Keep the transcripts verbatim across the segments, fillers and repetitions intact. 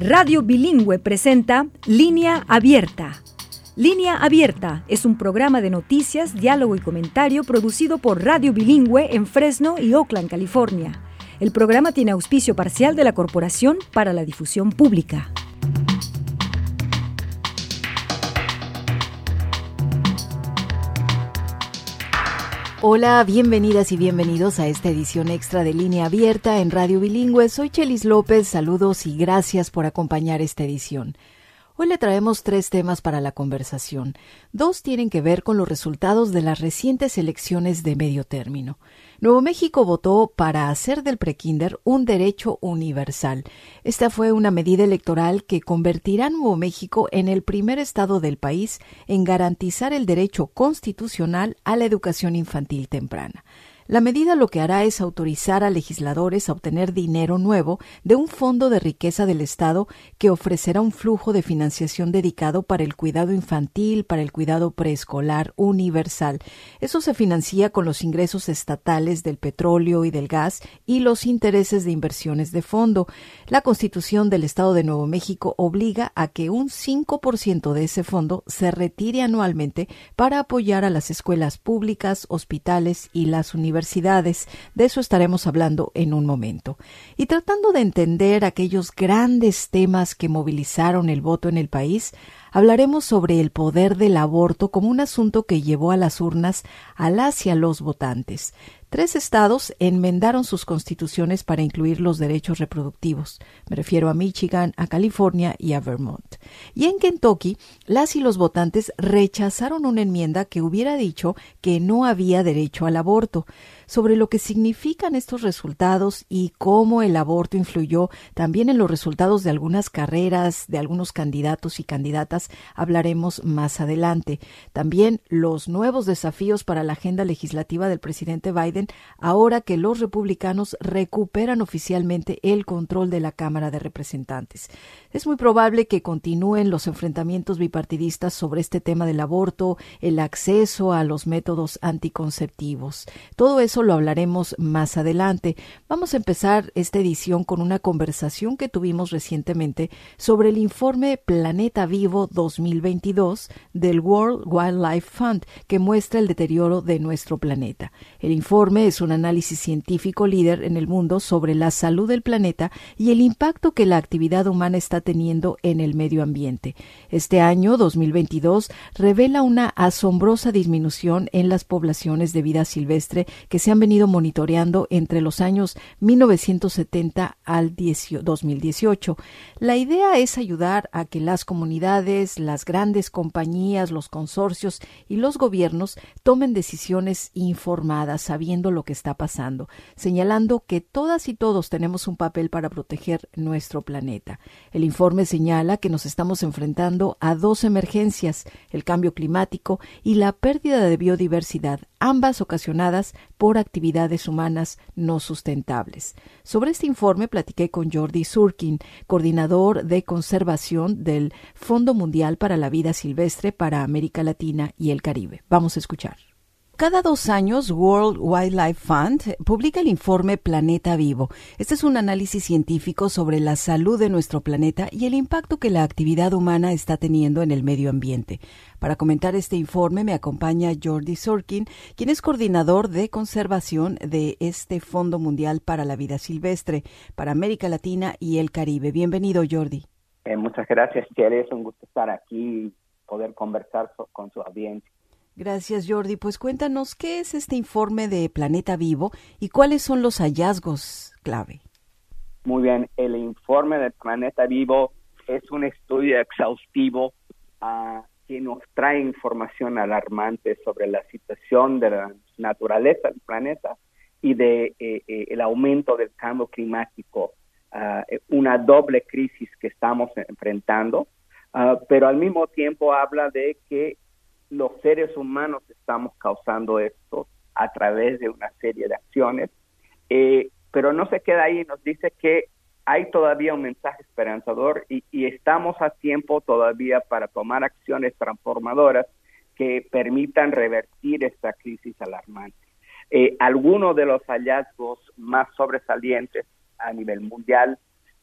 Radio Bilingüe presenta Línea Abierta. Línea Abierta es un programa de noticias, diálogo y comentario producido por Radio Bilingüe en Fresno y Oakland, California. El programa tiene auspicio parcial de la Corporación para la Difusión Pública. Hola, bienvenidas y bienvenidos a esta edición extra de Línea Abierta en Radio Bilingüe. Soy Chelis López, saludos y gracias por acompañar esta edición. Hoy le traemos tres temas para la conversación. Dos tienen que ver con los resultados de las recientes elecciones de medio término. Nuevo México votó para hacer del prekinder un derecho universal. Esta fue una medida electoral que convertirá a Nuevo México en el primer estado del país en garantizar el derecho constitucional a la educación infantil temprana. La medida lo que hará es autorizar a legisladores a obtener dinero nuevo de un fondo de riqueza del Estado que ofrecerá un flujo de financiación dedicado para el cuidado infantil, para el cuidado preescolar universal. Eso se financia con los ingresos estatales del petróleo y del gas y los intereses de inversiones de fondo. La Constitución del Estado de Nuevo México obliga a que un cinco por ciento de ese fondo se retire anualmente para apoyar a las escuelas públicas, hospitales y las universidades. Universidades. De eso estaremos hablando en un momento. Y tratando de entender aquellos grandes temas que movilizaron el voto en el país, hablaremos sobre el poder del aborto como un asunto que llevó a las urnas a las y a los votantes. Tres estados enmendaron sus constituciones para incluir los derechos reproductivos. Me refiero a Michigan, a California y a Vermont. Y en Kentucky, las y los votantes rechazaron una enmienda que hubiera dicho que no había derecho al aborto. Sobre lo que significan estos resultados y cómo el aborto influyó también en los resultados de algunas carreras, de algunos candidatos y candidatas, hablaremos más adelante. También los nuevos desafíos para la agenda legislativa del presidente Biden ahora que los republicanos recuperan oficialmente el control de la Cámara de Representantes. Es muy probable que continúen los enfrentamientos bipartidistas sobre este tema del aborto, el acceso a los métodos anticonceptivos. Todo eso lo hablaremos más adelante. Vamos a empezar esta edición con una conversación que tuvimos recientemente sobre el informe Planeta Vivo dos mil veintidós del World Wildlife Fund, que muestra el deterioro de nuestro planeta. El informe es un análisis científico líder en el mundo sobre la salud del planeta y el impacto que la actividad humana está teniendo en el medio ambiente. Este año, dos mil veintidós, revela una asombrosa disminución en las poblaciones de vida silvestre que se han venido monitoreando entre los años mil novecientos setenta al dos mil dieciocho. La idea es ayudar a que las comunidades, las grandes compañías, los consorcios y los gobiernos tomen decisiones informadas, sabiendo lo que está pasando, señalando que todas y todos tenemos un papel para proteger nuestro planeta. El informe señala que nos estamos enfrentando a dos emergencias, el cambio climático y la pérdida de biodiversidad, ambas ocasionadas por actividades humanas no sustentables. Sobre este informe platiqué con Jordi Surkin, coordinador de conservación del Fondo Mundial para la Vida Silvestre para América Latina y el Caribe. Vamos a escuchar. Cada dos años, World Wildlife Fund publica el informe Planeta Vivo. Este es un análisis científico sobre la salud de nuestro planeta y el impacto que la actividad humana está teniendo en el medio ambiente. Para comentar este informe me acompaña Jordi Surkin, quien es coordinador de conservación de este Fondo Mundial para la Vida Silvestre para América Latina y el Caribe. Bienvenido, Jordi. Eh, muchas gracias, Tere. Es un gusto estar aquí y poder conversar so- con su audiencia. Gracias, Jordi. Pues cuéntanos, ¿qué es este informe de Planeta Vivo y cuáles son los hallazgos clave? Muy bien, el informe de Planeta Vivo es un estudio exhaustivo uh, que nos trae información alarmante sobre la situación de la naturaleza del planeta y de eh, eh, el aumento del cambio climático, uh, una doble crisis que estamos enfrentando, uh, pero al mismo tiempo habla de que los seres humanos estamos causando esto a través de una serie de acciones, eh, pero no se queda ahí, nos dice que hay todavía un mensaje esperanzador y, y estamos a tiempo todavía para tomar acciones transformadoras que permitan revertir esta crisis alarmante. Eh, algunos de los hallazgos más sobresalientes a nivel mundial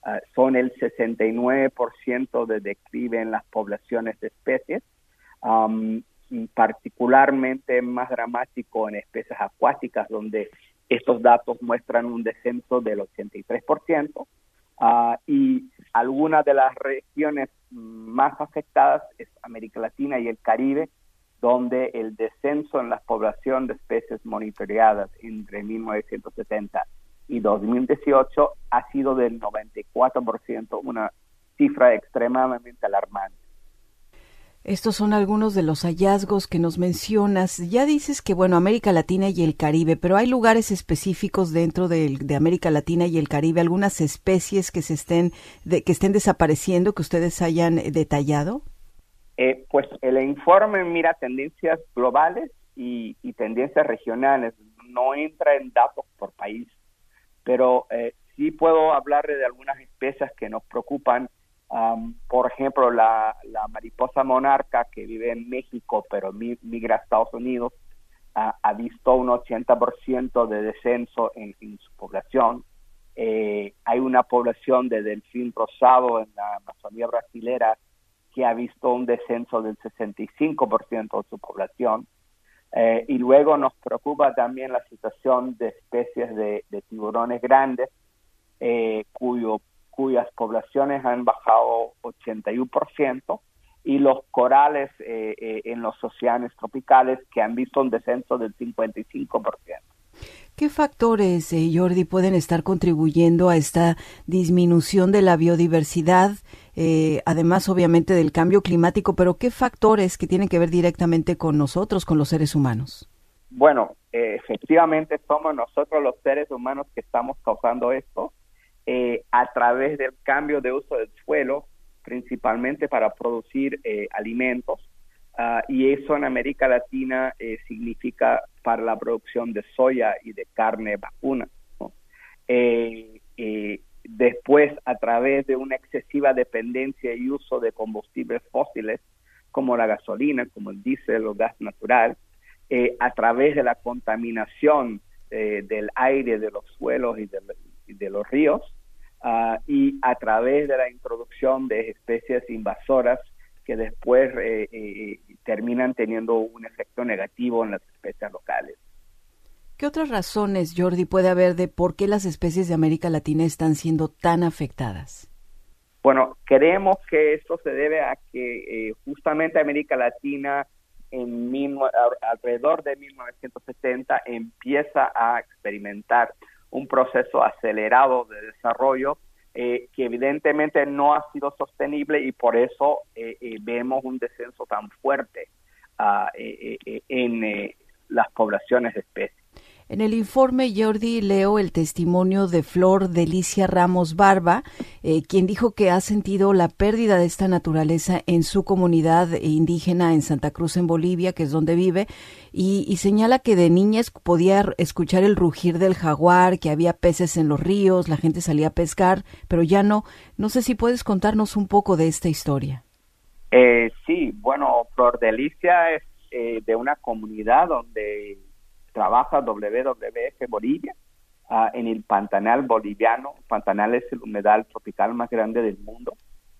uh, son el sesenta y nueve por ciento de declive en las poblaciones de especies, um, particularmente más dramático en especies acuáticas, donde estos datos muestran un descenso del ochenta y tres por ciento, uh, y algunas de las regiones más afectadas es América Latina y el Caribe, donde el descenso en la población de especies monitoreadas entre mil novecientos setenta y dos mil dieciocho ha sido del noventa y cuatro por ciento, una cifra extremadamente alarmante. Estos son algunos de los hallazgos que nos mencionas. Ya dices que, bueno, América Latina y el Caribe, pero ¿hay lugares específicos dentro de, de América Latina y el Caribe, algunas especies que se estén de, que estén desapareciendo, que ustedes hayan detallado? Eh, pues el informe mira tendencias globales y, y tendencias regionales, no entra en datos por país, pero eh, sí puedo hablar de algunas especies que nos preocupan. Um, por ejemplo, la, la mariposa monarca, que vive en México pero mi, migra a Estados Unidos, uh, ha visto un ochenta por ciento de descenso en, en su población. Eh, hay una población de delfín rosado en la Amazonía brasilera que ha visto un descenso del sesenta y cinco por ciento de su población. Eh, y luego nos preocupa también la situación de especies de, de tiburones grandes, eh, cuyo, cuyas poblaciones han bajado ochenta y uno por ciento, y los corales eh, eh, en los océanos tropicales, que han visto un descenso del cincuenta y cinco por ciento. ¿Qué factores, eh, Jordi, pueden estar contribuyendo a esta disminución de la biodiversidad, eh, además obviamente del cambio climático, pero qué factores que tienen que ver directamente con nosotros, con los seres humanos? Bueno, eh, efectivamente somos nosotros los seres humanos que estamos causando esto eh, a través del cambio de uso del suelo, principalmente para producir eh, alimentos. Uh, y eso en América Latina eh, significa para la producción de soya y de carne vacuna, ¿no? Eh, eh, después, a través de una excesiva dependencia y uso de combustibles fósiles, como la gasolina, como el diésel o gas natural, eh, a través de la contaminación eh, del aire, de los suelos y de, y de los ríos, uh, y a través de la introducción de especies invasoras que después eh, eh, terminan teniendo un efecto negativo en las especies locales. ¿Qué otras razones, Jordi, puede haber de por qué las especies de América Latina están siendo tan afectadas? Bueno, creemos que esto se debe a que eh, justamente América Latina en mil, alrededor de mil novecientos setenta empieza a experimentar un proceso acelerado de desarrollo Eh, que evidentemente no ha sido sostenible, y por eso eh, eh, vemos un descenso tan fuerte uh, eh, eh, en eh, las poblaciones de especies. En el informe, Jordi, leo el testimonio de Flor Delicia Ramos Barba, eh, quien dijo que ha sentido la pérdida de esta naturaleza en su comunidad indígena en Santa Cruz, en Bolivia, que es donde vive, y, y señala que de niña podía escuchar el rugir del jaguar, que había peces en los ríos, la gente salía a pescar, pero ya no. No sé si puedes contarnos un poco de esta historia. Eh, sí, bueno, Flor Delicia es eh, de una comunidad donde trabaja W W F Bolivia, uh, en el Pantanal boliviano. Pantanal es el humedal tropical más grande del mundo.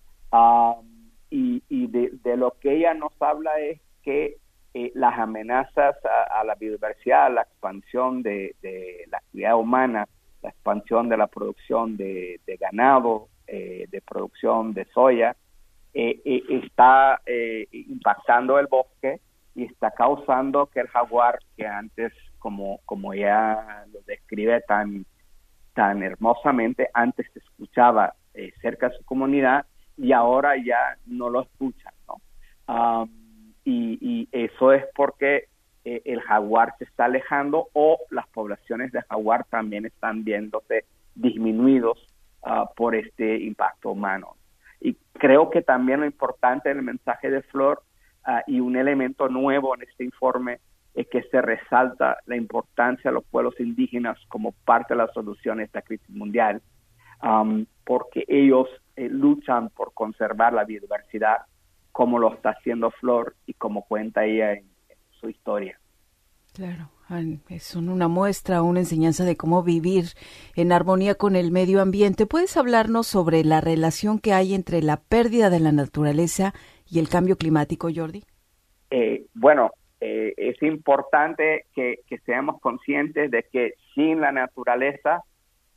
Uh, y y de, de lo que ella nos habla es que eh, las amenazas a, a la biodiversidad, a la expansión de, de la actividad humana, la expansión de la producción de, de ganado, eh, de producción de soya, eh, eh, está eh, impactando el bosque y está causando que el jaguar, que antes, como, como ella lo describe tan, tan hermosamente, antes se escuchaba eh, cerca de su comunidad y ahora ya no lo escuchan, ¿no? Um, y, y eso es porque eh, el jaguar se está alejando, o las poblaciones de jaguar también están viéndose disminuidos uh, por este impacto humano. Y creo que también lo importante del mensaje de Flor, Uh, y un elemento nuevo en este informe, es que se resalta la importancia de los pueblos indígenas como parte de la solución a esta crisis mundial, um, porque ellos eh, luchan por conservar la biodiversidad, como lo está haciendo Flor y como cuenta ella en, en su historia. Claro, son una muestra, una enseñanza de cómo vivir en armonía con el medio ambiente. ¿Puedes hablarnos sobre la relación que hay entre la pérdida de la naturaleza y el cambio climático, Jordi? Eh, bueno, eh, es importante que, que seamos conscientes de que sin la naturaleza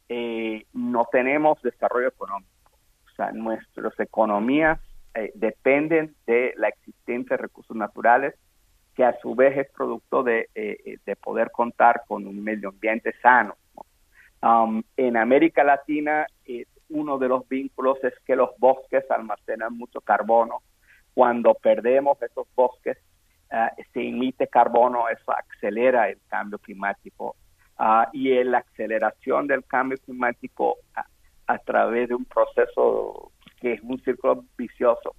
eh, no tenemos desarrollo económico. O sea, nuestras economías eh, dependen de la existencia de recursos naturales, que a su vez es producto de, eh, de poder contar con un medio ambiente sano, ¿no? Um, en América Latina, eh, uno de los vínculos es que los bosques almacenan mucho carbono. Cuando perdemos esos bosques, uh, se emite carbono, eso acelera el cambio climático. Uh, y en la aceleración del cambio climático a, a través de un proceso que es un círculo vicioso,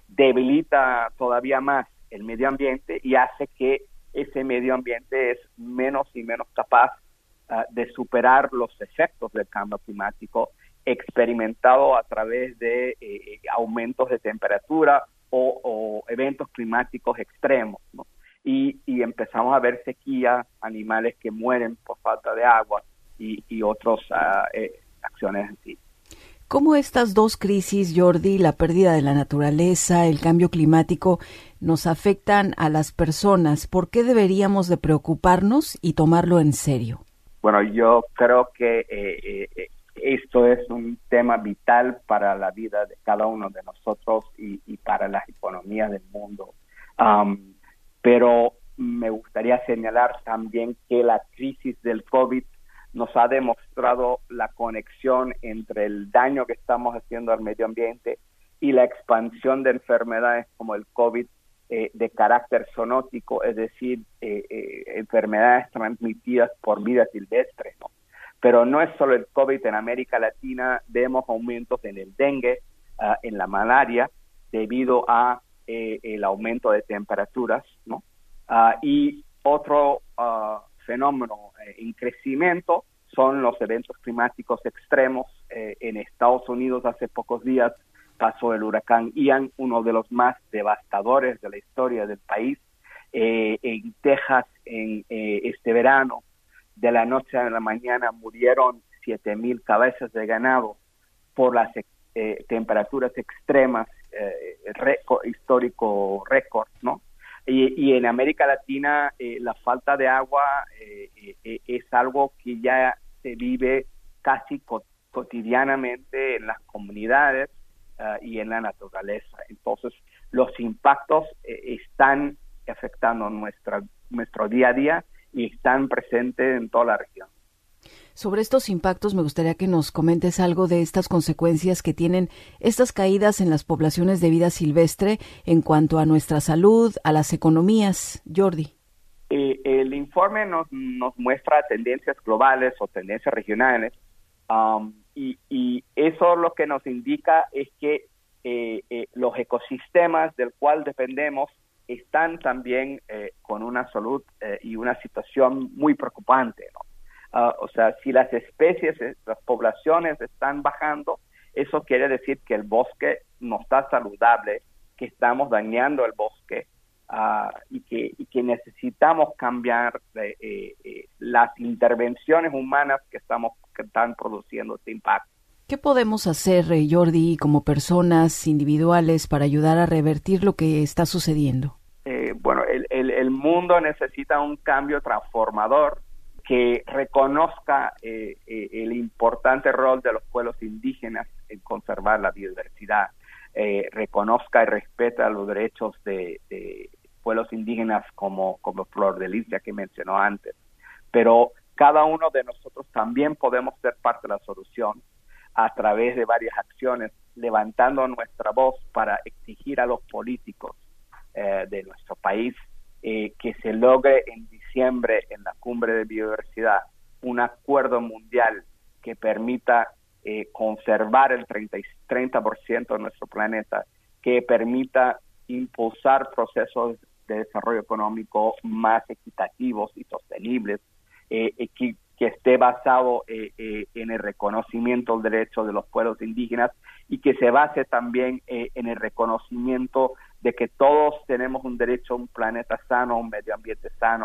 debilita todavía más el medio ambiente y hace que ese medio ambiente es menos y menos capaz uh, de superar los efectos del cambio climático experimentado a través de eh, aumentos de temperatura o, o eventos climáticos extremos, ¿no? Y, y empezamos a ver sequía, animales que mueren por falta de agua y, y otras uh, eh, acciones así. ¿Cómo estas dos crisis, Jordi, la pérdida de la naturaleza, el cambio climático, nos afectan a las personas? ¿Por qué deberíamos de preocuparnos y tomarlo en serio? Bueno, yo creo que eh, eh, esto es un tema vital para la vida de cada uno de nosotros y, y para las economías del mundo. Um, pero me gustaría señalar también que la crisis del COVID nos ha demostrado la conexión entre el daño que estamos haciendo al medio ambiente y la expansión de enfermedades como el COVID eh, de carácter zoonótico, es decir, eh, eh, enfermedades transmitidas por vida silvestre, ¿no? Pero no es solo el COVID. En América Latina vemos aumentos en el dengue, uh, en la malaria, debido a eh, el aumento de temperaturas, ¿no? Uh, y otro uh, fenómeno eh, en crecimiento son los eventos climáticos extremos. Eh, en Estados Unidos hace pocos días pasó el huracán Ian, uno de los más devastadores de la historia del país. Eh, en Texas, en eh, este verano, de la noche a la mañana murieron siete mil cabezas de ganado por las eh, temperaturas extremas, eh, récord, histórico récord, ¿no? Y, y en América Latina eh, la falta de agua eh, eh, es algo que ya se vive casi co- cotidianamente en las comunidades uh, y en la naturaleza. Entonces, los impactos eh, están afectando nuestra, nuestro día a día y están presentes en toda la región. Sobre estos impactos, me gustaría que nos comentes algo de estas consecuencias que tienen estas caídas en las poblaciones de vida silvestre en cuanto a nuestra salud, a las economías. Jordi. Eh, el informe nos, nos muestra tendencias globales o tendencias regionales, um, y, y eso lo que nos indica es que eh, eh, los ecosistemas del cual dependemos están también eh, con una salud eh, y una situación muy preocupante, ¿no? Uh, o sea, si las especies, las poblaciones están bajando, eso quiere decir que el bosque no está saludable, que estamos dañando el bosque uh, y, que, y que necesitamos cambiar eh, eh, las intervenciones humanas que estamos que están produciendo este impacto. ¿Qué podemos hacer, Jordi, como personas individuales para ayudar a revertir lo que está sucediendo? Eh, bueno, el, el, el mundo necesita un cambio transformador que reconozca eh, eh, el importante rol de los pueblos indígenas en conservar la biodiversidad, eh, reconozca y respeta los derechos de, de pueblos indígenas como, como Flor de Lis, que mencionó antes. Pero cada uno de nosotros también podemos ser parte de la solución a través de varias acciones, levantando nuestra voz para exigir a los políticos eh, de nuestro país eh, que se logre en diciembre en la cumbre de biodiversidad un acuerdo mundial que permita eh, conservar el treinta por ciento de nuestro planeta, que permita impulsar procesos de desarrollo económico más equitativos y sostenibles, eh, que, que esté basado eh, eh, en el reconocimiento del derecho de los pueblos indígenas y que se base también eh, en el reconocimiento de que todos tenemos un derecho a un planeta sano, un medio ambiente sano,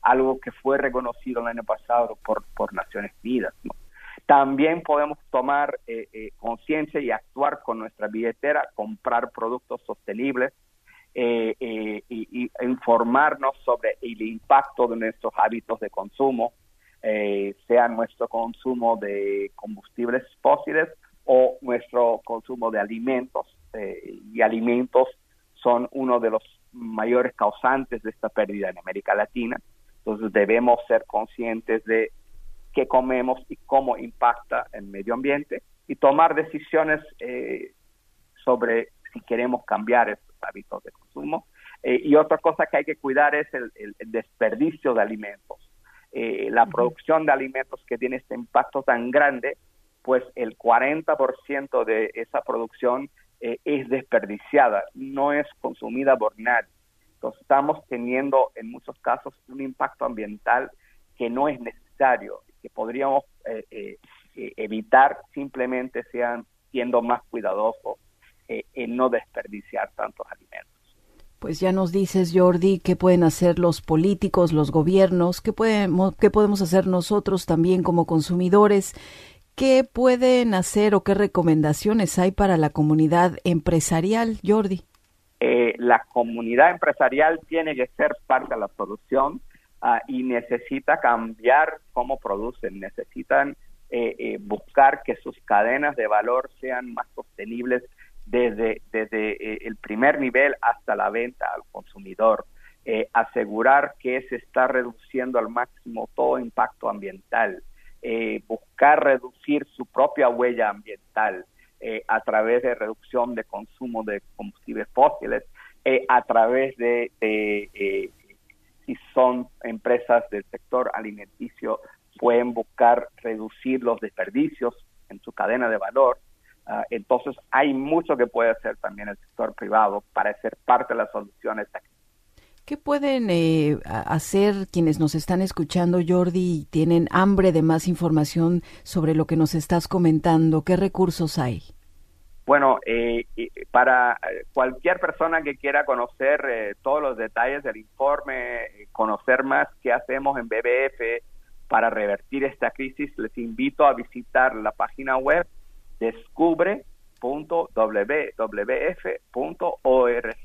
algo que fue reconocido el año pasado por, por Naciones Unidas, ¿no? También podemos tomar eh, eh, conciencia y actuar con nuestra billetera, comprar productos sostenibles eh, eh, y, y informarnos sobre el impacto de nuestros hábitos de consumo, eh, sea nuestro consumo de combustibles fósiles o nuestro consumo de alimentos. Eh, y alimentos son uno de los mayores causantes de esta pérdida en América Latina. Entonces debemos ser conscientes de qué comemos y cómo impacta el medio ambiente y tomar decisiones eh, sobre si queremos cambiar estos hábitos de consumo. Eh, y otra cosa que hay que cuidar es el, el, el desperdicio de alimentos. Eh, la uh-huh. producción de alimentos que tiene este impacto tan grande, pues el cuarenta por ciento de esa producción eh, es desperdiciada, no es consumida por nadie. Entonces estamos teniendo en muchos casos un impacto ambiental que no es necesario, que podríamos eh, eh, eh, evitar simplemente sean siendo más cuidadosos eh, en no desperdiciar tantos alimentos. Pues ya nos dices, Jordi, qué pueden hacer los políticos, los gobiernos, qué podemos, qué podemos hacer nosotros también como consumidores, qué pueden hacer o qué recomendaciones hay para la comunidad empresarial, Jordi. Eh, la comunidad empresarial tiene que ser parte de la solución. Uh, y necesita cambiar cómo producen, necesitan eh, eh, buscar que sus cadenas de valor sean más sostenibles desde, desde eh, el primer nivel hasta la venta al consumidor, eh, asegurar que se está reduciendo al máximo todo impacto ambiental, eh, buscar reducir su propia huella ambiental eh, a través de reducción de consumo de combustibles fósiles, eh, a través de... de eh, si son empresas del sector alimenticio, pueden buscar reducir los desperdicios en su cadena de valor. Uh, entonces, hay mucho que puede hacer también el sector privado para ser parte de las soluciones. ¿Qué pueden eh, hacer quienes nos están escuchando, Jordi, y tienen hambre de más información sobre lo que nos estás comentando? ¿Qué recursos hay? Bueno, eh, para cualquier persona que quiera conocer eh, todos los detalles del informe, conocer más qué hacemos en B B F para revertir esta crisis, les invito a visitar la página web descubre punto w w f punto org.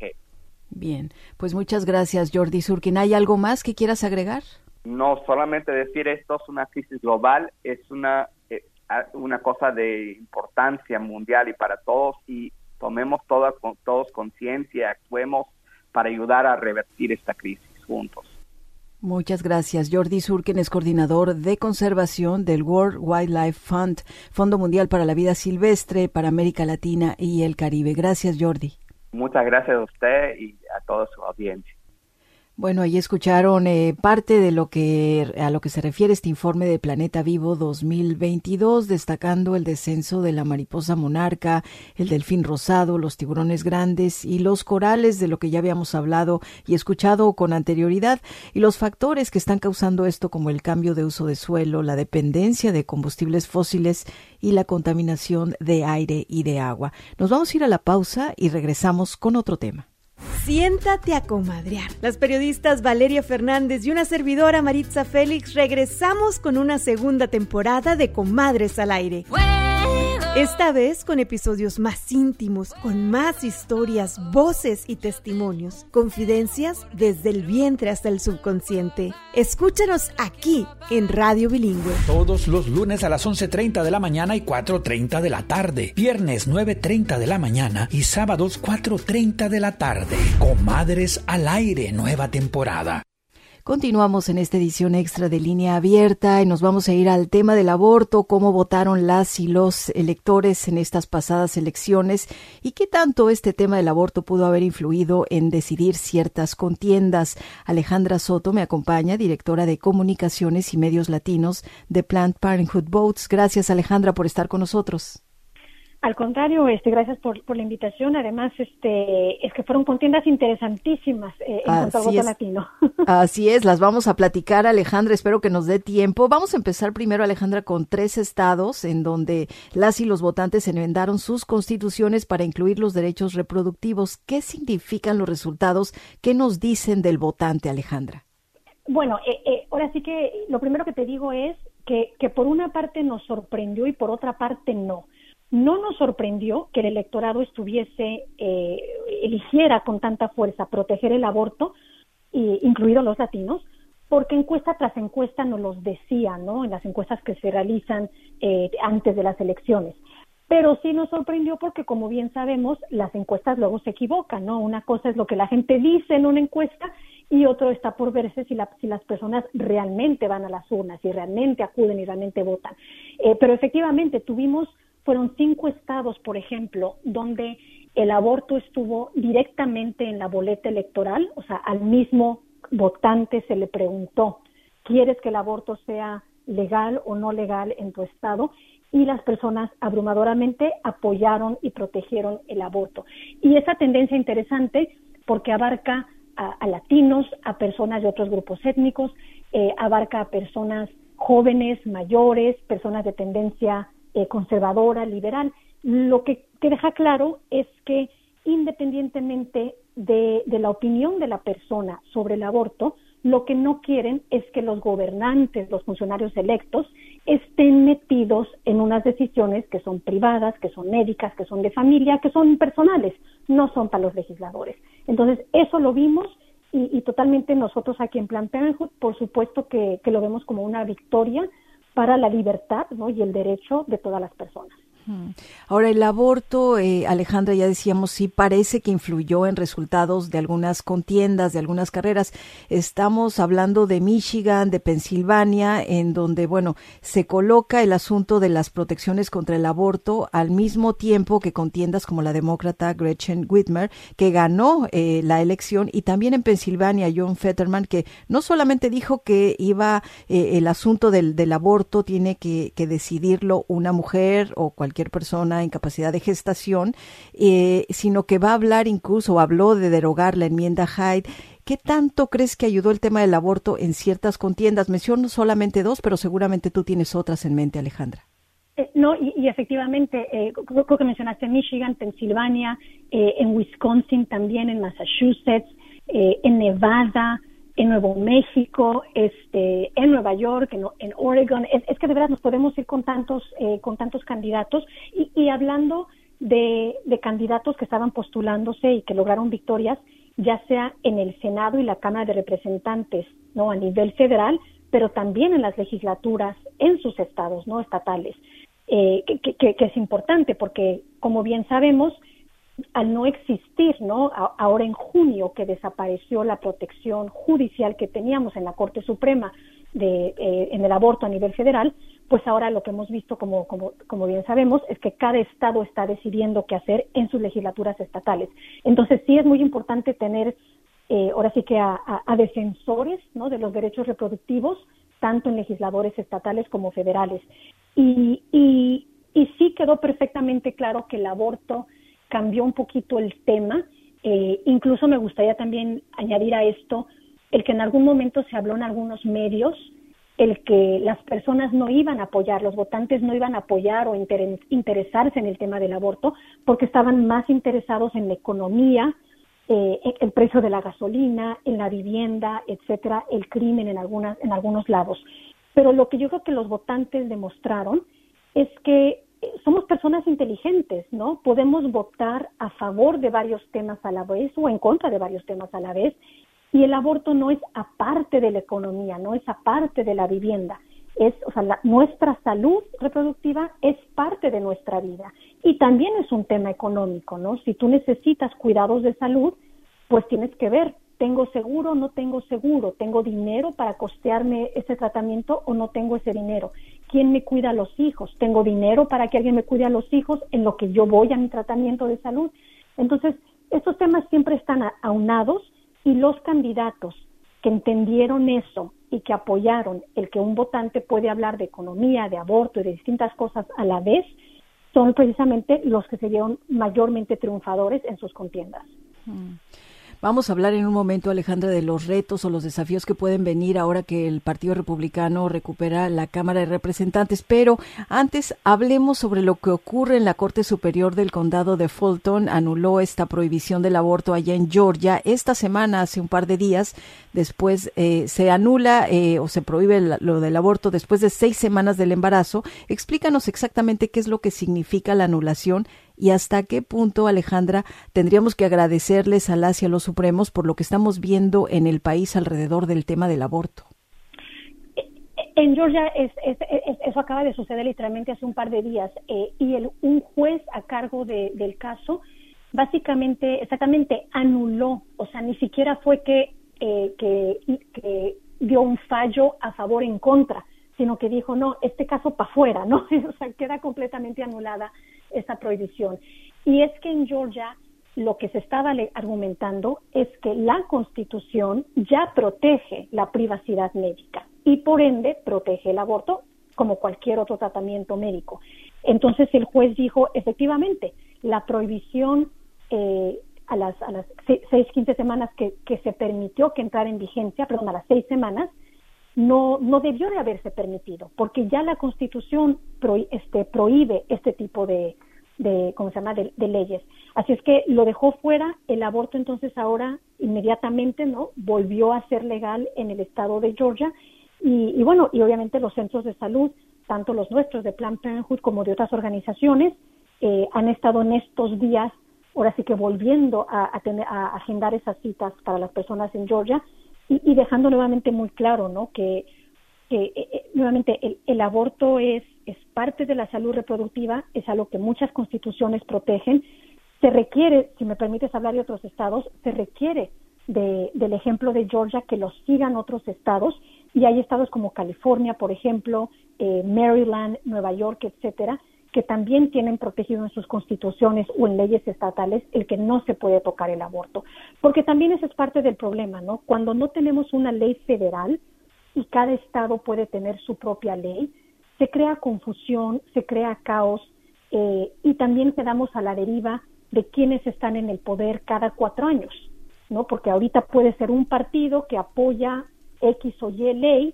Bien, pues muchas gracias, Jordi Zurkin. ¿Hay algo más que quieras agregar? No, solamente decir esto es una crisis global, es una... Eh, una cosa de importancia mundial y para todos, y tomemos todas, todos conciencia, actuemos para ayudar a revertir esta crisis juntos. Muchas gracias. Jordi Zurkin es coordinador de conservación del World Wildlife Fund, Fondo Mundial para la Vida Silvestre para América Latina y el Caribe. Gracias, Jordi. Muchas gracias a usted y a toda su audiencia. Bueno, ahí escucharon eh, parte de lo que a lo que se refiere este informe de Planeta Vivo dos mil veintidós, destacando el descenso de la mariposa monarca, el delfín rosado, los tiburones grandes y los corales, de lo que ya habíamos hablado y escuchado con anterioridad, y los factores que están causando esto, como el cambio de uso de suelo, la dependencia de combustibles fósiles y la contaminación de aire y de agua. Nos vamos a ir a la pausa y regresamos con otro tema. Siéntate a comadrear. Las periodistas Valeria Fernández y una servidora, Maritza Félix, regresamos con una segunda temporada de Comadres al Aire. Esta vez con episodios más íntimos, con más historias, voces y testimonios, confidencias desde el vientre hasta el subconsciente. Escúchanos aquí en Radio Bilingüe. Todos los lunes a las once treinta de la mañana y cuatro treinta de la tarde. Viernes nueve treinta de la mañana y sábados cuatro treinta de la tarde. Comadres al Aire, nueva temporada. Continuamos en esta edición extra de Línea Abierta y nos vamos a ir al tema del aborto, cómo votaron las y los electores en estas pasadas elecciones y qué tanto este tema del aborto pudo haber influido en decidir ciertas contiendas. Alejandra Soto me acompaña, directora de Comunicaciones y Medios Latinos de Planned Parenthood Votes. Gracias, Alejandra, por estar con nosotros. Al contrario, este, gracias por, por la invitación. Además, este, es que fueron contiendas interesantísimas eh, en cuanto al voto latino. Así es, las vamos a platicar, Alejandra. Espero que nos dé tiempo. Vamos a empezar primero, Alejandra, con tres estados en donde las y los votantes enmendaron sus constituciones para incluir los derechos reproductivos. ¿Qué significan los resultados? ¿Qué nos dicen del votante, Alejandra? Bueno, eh, eh, ahora sí que lo primero que te digo es que, que por una parte nos sorprendió y por otra parte no. No nos sorprendió que el electorado estuviese, eh, eligiera con tanta fuerza proteger el aborto, eh, incluidos los latinos, porque encuesta tras encuesta nos los decía, ¿no? En las encuestas que se realizan eh, antes de las elecciones. Pero sí nos sorprendió porque, como bien sabemos, las encuestas luego se equivocan, ¿no? Una cosa es lo que la gente dice en una encuesta y otro está por verse si, la, si las personas realmente van a las urnas, si realmente acuden y realmente votan. Eh, pero efectivamente tuvimos, fueron cinco estados, por ejemplo, donde el aborto estuvo directamente en la boleta electoral, o sea, al mismo votante se le preguntó, ¿quieres que el aborto sea legal o no legal en tu estado? Y las personas abrumadoramente apoyaron y protegieron el aborto. Y esa tendencia interesante porque abarca a, a latinos, a personas de otros grupos étnicos, eh, abarca a personas jóvenes, mayores, personas de tendencia eh, conservadora, liberal. Lo que, que deja claro es que independientemente de, de la opinión de la persona sobre el aborto, lo que no quieren es que los gobernantes, los funcionarios electos, estén metidos en unas decisiones que son privadas, que son médicas, que son de familia, que son personales, no son para los legisladores. Entonces, eso lo vimos y, y totalmente nosotros aquí en Planned Parenthood, por supuesto que, que lo vemos como una victoria para la libertad, ¿no? Y el derecho de todas las personas. Ahora, el aborto, eh, Alejandra, ya decíamos, sí parece que influyó en resultados de algunas contiendas, de algunas carreras. Estamos hablando de Michigan, de Pensilvania, en donde, bueno, se coloca el asunto de las protecciones contra el aborto al mismo tiempo que contiendas como la demócrata Gretchen Whitmer, que ganó eh, la elección, y también en Pensilvania John Fetterman, que no solamente dijo que iba eh, el asunto del, del aborto tiene que, que decidirlo una mujer o cualquier persona en capacidad de gestación, eh, sino que va a hablar incluso, habló de derogar la enmienda Hyde. ¿Qué tanto crees que ayudó el tema del aborto en ciertas contiendas? Menciono solamente dos, pero seguramente tú tienes otras en mente, Alejandra. Eh, no, y, y efectivamente, eh, creo, creo que mencionaste Michigan, Pensilvania, eh, en Wisconsin también, en Massachusetts, eh, en Nevada, en Nuevo México, este, en Nueva York, en, en Oregon. Es, es que de verdad nos podemos ir con tantos, eh, con tantos candidatos. Y, y hablando de, de candidatos que estaban postulándose y que lograron victorias, ya sea en el Senado y la Cámara de Representantes, ¿no? A nivel federal, pero también en las legislaturas en sus estados, ¿no? Estatales, eh, que, que, que es importante porque, como bien sabemos, al no existir, ¿no? A, ahora en junio que desapareció la protección judicial que teníamos en la Corte Suprema de eh, en el aborto a nivel federal, pues ahora lo que hemos visto, como como como bien sabemos, es que cada estado está decidiendo qué hacer en sus legislaturas estatales. Entonces sí es muy importante tener eh, ahora sí que a, a, a defensores, ¿no? De los derechos reproductivos, tanto en legisladores estatales como federales. Y y y sí quedó perfectamente claro que el aborto cambió un poquito el tema, eh, incluso me gustaría también añadir a esto el que en algún momento se habló en algunos medios, el que las personas no iban a apoyar, los votantes no iban a apoyar o inter- interesarse en el tema del aborto porque estaban más interesados en la economía, eh, el precio de la gasolina, en la vivienda, etcétera, el crimen en algunas, en algunos lados. Pero lo que yo creo que los votantes demostraron es que somos personas inteligentes, ¿no? Podemos votar a favor de varios temas a la vez o en contra de varios temas a la vez, y el aborto no es aparte de la economía, no es aparte de la vivienda. Es, o sea, la, nuestra salud reproductiva es parte de nuestra vida y también es un tema económico, ¿no? Si tú necesitas cuidados de salud, pues tienes que ver, ¿tengo seguro o no tengo seguro? ¿Tengo dinero para costearme ese tratamiento o no tengo ese dinero? ¿Quién me cuida a los hijos? ¿Tengo dinero para que alguien me cuide a los hijos en lo que yo voy a mi tratamiento de salud? Entonces, estos temas siempre están aunados y los candidatos que entendieron eso y que apoyaron el que un votante puede hablar de economía, de aborto y de distintas cosas a la vez, son precisamente los que se vieron mayormente triunfadores en sus contiendas. Hmm. Vamos a hablar en un momento, Alejandra, de los retos o los desafíos que pueden venir ahora que el Partido Republicano recupera la Cámara de Representantes, pero antes hablemos sobre lo que ocurre en la Corte Superior del Condado de Fulton. Anuló esta prohibición del aborto allá en Georgia. Esta semana, hace un par de días, después eh, se anula eh, o se prohíbe la, lo del aborto después de seis semanas del embarazo. Explícanos exactamente qué es lo que significa la anulación y hasta qué punto, Alejandra, tendríamos que agradecerles a las y a los supremos por lo que estamos viendo en el país alrededor del tema del aborto. En Georgia es, es, es, eso acaba de suceder literalmente hace un par de días eh, y el, un juez a cargo de, del caso básicamente, exactamente anuló, o sea, ni siquiera fue que, eh, que, que dio un fallo a favor o en contra, sino que dijo, no, este caso para afuera, ¿no? O sea, queda completamente anulada esa prohibición. Y es que en Georgia lo que se estaba argumentando es que la Constitución ya protege la privacidad médica y por ende protege el aborto como cualquier otro tratamiento médico. Entonces el juez dijo, efectivamente, la prohibición eh, a las, a las seis, quince semanas que, que se permitió que entrara en vigencia, perdón, a las seis semanas, no no debió de haberse permitido, porque ya la Constitución pro, este, prohíbe este tipo de, de ¿cómo se llama?, de, de leyes. Así es que lo dejó fuera. El aborto entonces ahora inmediatamente, ¿no?, volvió a ser legal en el estado de Georgia y, y bueno, y obviamente los centros de salud, tanto los nuestros de Planned Parenthood como de otras organizaciones, eh, han estado en estos días, ahora sí que volviendo a, a, tener, a agendar esas citas para las personas en Georgia, Y, y dejando nuevamente muy claro, ¿no?, que, que eh, nuevamente el, el aborto es, es parte de la salud reproductiva, es algo que muchas constituciones protegen. Se requiere, si me permites hablar de otros estados, se requiere de, del ejemplo de Georgia que lo sigan otros estados, y hay estados como California, por ejemplo, eh, Maryland, Nueva York, etcétera, que también tienen protegido en sus constituciones o en leyes estatales el que no se puede tocar el aborto. Porque también ese es parte del problema, ¿no? Cuando no tenemos una ley federal y cada estado puede tener su propia ley, se crea confusión, se crea caos eh, y también quedamos a la deriva de quienes están en el poder cada cuatro años, ¿no? Porque ahorita puede ser un partido que apoya X o Y ley,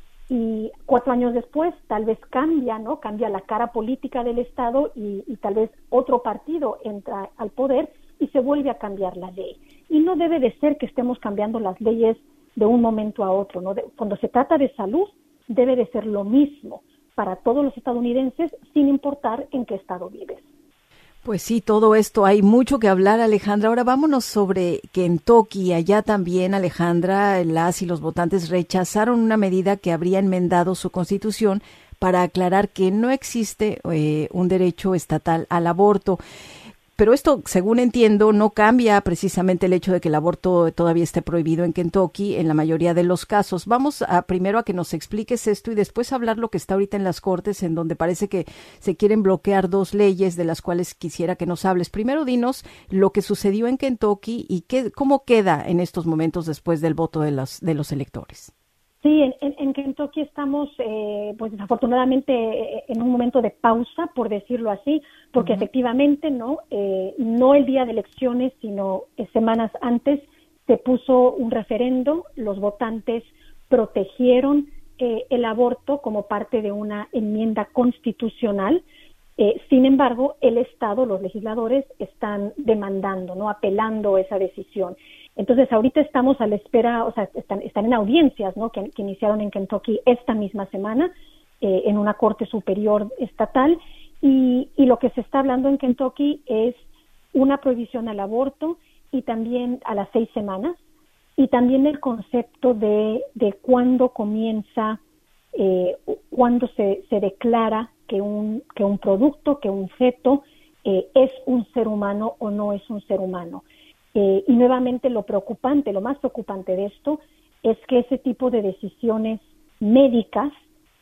y cuatro años después tal vez cambia, ¿no? Cambia la cara política del Estado y, y tal vez otro partido entra al poder y se vuelve a cambiar la ley. Y no debe de ser que estemos cambiando las leyes de un momento a otro, ¿no? De, cuando se trata de salud, debe de ser lo mismo para todos los estadounidenses, sin importar en qué estado vives. Pues sí, todo esto hay mucho que hablar, Alejandra. Ahora vámonos sobre Kentucky. Allá también, Alejandra, las y los votantes rechazaron una medida que habría enmendado su constitución para aclarar que no existe eh, un derecho estatal al aborto. Pero esto, según entiendo, no cambia precisamente el hecho de que el aborto todavía esté prohibido en Kentucky en la mayoría de los casos. Vamos a primero a que nos expliques esto y después a hablar lo que está ahorita en las Cortes, en donde parece que se quieren bloquear dos leyes de las cuales quisiera que nos hables. Primero, dinos lo que sucedió en Kentucky y qué, cómo queda en estos momentos después del voto de los, de los electores. Sí, en, en, en Kentucky estamos, eh, pues desafortunadamente, eh, en un momento de pausa, por decirlo así, porque uh-huh. efectivamente, no, eh, no el día de elecciones, sino eh, semanas antes se puso un referendo. Los votantes protegieron eh, el aborto como parte de una enmienda constitucional. Eh, sin embargo, el Estado, los legisladores, están demandando, no, apelando esa decisión. Entonces, ahorita estamos a la espera, o sea, están, están en audiencias, ¿no?, que, que iniciaron en Kentucky esta misma semana eh, en una corte superior estatal, y, y lo que se está hablando en Kentucky es una prohibición al aborto y también a las seis semanas, y también el concepto de, de cuándo comienza, eh, cuándo se, se declara que un, que un producto, que un feto eh, es un ser humano o no es un ser humano. Eh, y nuevamente lo preocupante, lo más preocupante de esto es que ese tipo de decisiones médicas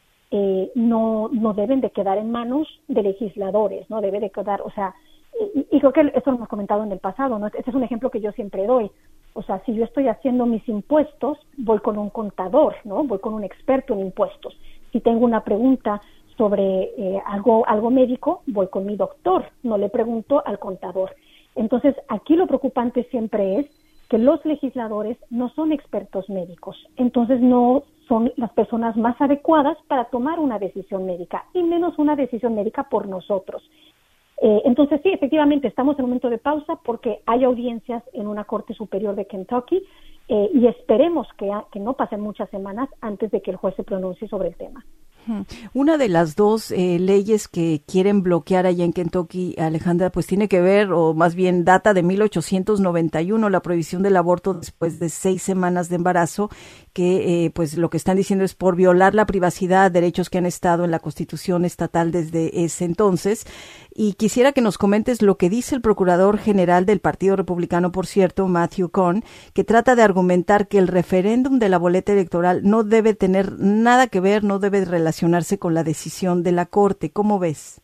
eh, no, no deben de quedar en manos de legisladores, no debe de quedar, o sea, y, y creo que eso lo hemos comentado en el pasado, ¿no? Ese es un ejemplo que yo siempre doy. O sea, si yo estoy haciendo mis impuestos, voy con un contador, ¿no? Voy con un experto en impuestos. Si tengo una pregunta sobre eh, algo, algo médico, voy con mi doctor, no le pregunto al contador. Entonces, aquí lo preocupante siempre es que los legisladores no son expertos médicos, entonces no son las personas más adecuadas para tomar una decisión médica, y menos una decisión médica por nosotros. Eh, entonces sí, efectivamente estamos en un momento de pausa porque hay audiencias en una corte superior de Kentucky, eh, y esperemos que, que no pasen muchas semanas antes de que el juez se pronuncie sobre el tema. Una de las dos eh, leyes que quieren bloquear allá en Kentucky, Alejandra, pues tiene que ver, o más bien data de mil ochocientos noventa y uno, la prohibición del aborto después de seis semanas de embarazo, que eh, pues lo que están diciendo es por violar la privacidad, derechos que han estado en la Constitución estatal desde ese entonces. Y quisiera que nos comentes lo que dice el Procurador General del Partido Republicano, por cierto, Matthew Cohn, que trata de argumentar que el referéndum de la boleta electoral no debe tener nada que ver, no debe relacionarse con la decisión de la Corte. ¿Cómo ves?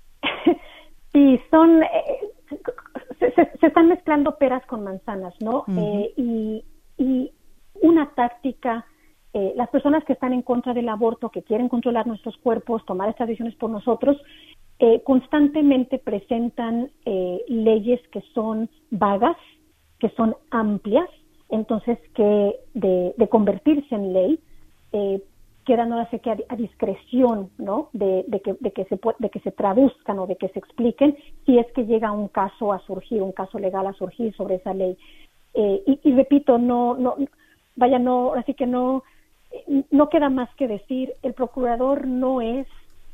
Sí, son, eh, se, se, se están mezclando peras con manzanas, ¿no? Uh-huh. Eh, y, y una táctica, eh, las personas que están en contra del aborto, que quieren controlar nuestros cuerpos, tomar estas decisiones por nosotros, Eh, constantemente presentan eh, leyes que son vagas, que son amplias, entonces que de, de convertirse en ley eh, quedan ahora sé que a, a discreción, ¿no? De, de, que, de, que se, de que se traduzcan o de que se expliquen si es que llega un caso a surgir, un caso legal a surgir sobre esa ley. Eh, y, y repito, no, no, vaya, no, así que no, no queda más que decir, el procurador no es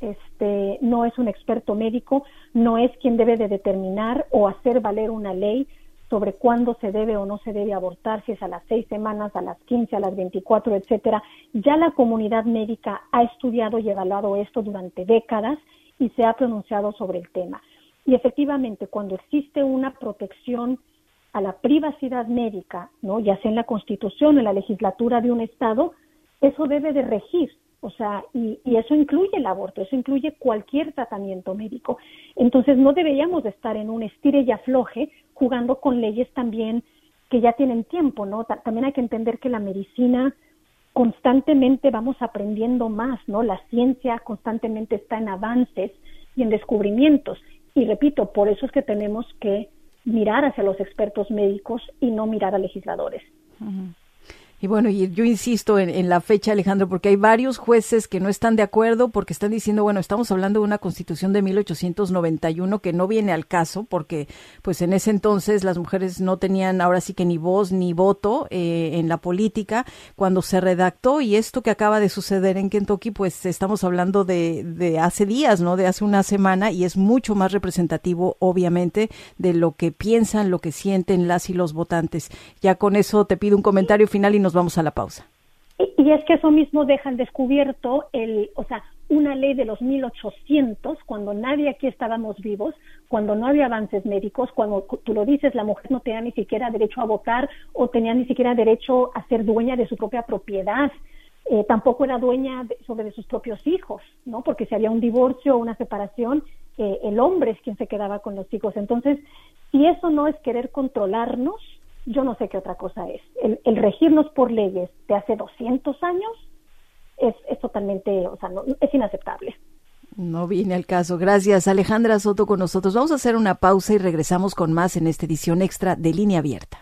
Este, no es un experto médico, no es quien debe de determinar o hacer valer una ley sobre cuándo se debe o no se debe abortar, si es a las seis semanas, a las quince, a las veinticuatro, etcétera. Ya la comunidad médica ha estudiado y evaluado esto durante décadas y se ha pronunciado sobre el tema. Y efectivamente, cuando existe una protección a la privacidad médica, ¿no? Ya sea en la Constitución o en la legislatura de un estado, eso debe de regir. O sea, y, y eso incluye el aborto, eso incluye cualquier tratamiento médico. Entonces no deberíamos de estar en un estire y afloje jugando con leyes también que ya tienen tiempo, ¿no? Ta- también hay que entender que la medicina constantemente vamos aprendiendo más, ¿no? La ciencia constantemente está en avances y en descubrimientos. Y repito, por eso es que tenemos que mirar hacia los expertos médicos y no mirar a legisladores. Uh-huh. Y bueno, y yo insisto en, en la fecha, Alejandro, porque hay varios jueces que no están de acuerdo porque están diciendo, bueno, estamos hablando de una Constitución de mil ochocientos noventa y uno que no viene al caso porque pues en ese entonces las mujeres no tenían ahora sí que ni voz ni voto eh, en la política cuando se redactó, y esto que acaba de suceder en Kentucky, pues estamos hablando de, de hace días, ¿no? De hace una semana, y es mucho más representativo, obviamente, de lo que piensan, lo que sienten las y los votantes. Ya con eso te pido un comentario final y nos vamos a la pausa. Y, y es que eso mismo deja al descubierto el, o sea, una ley de los mil ochocientos, cuando nadie aquí estábamos vivos, cuando no había avances médicos, cuando tú lo dices, la mujer no tenía ni siquiera derecho a votar o tenía ni siquiera derecho a ser dueña de su propia propiedad. Eh, tampoco era dueña de, sobre sus propios hijos, ¿no? Porque si había un divorcio o una separación, eh, el hombre es quien se quedaba con los hijos. Entonces, si eso no es querer controlarnos, yo no sé qué otra cosa es. El, el regirnos por leyes de hace doscientos años es, es totalmente, o sea, no, es inaceptable. No viene al caso. Gracias, Alejandra Soto, con nosotros. Vamos a hacer una pausa y regresamos con más en esta edición extra de Línea Abierta.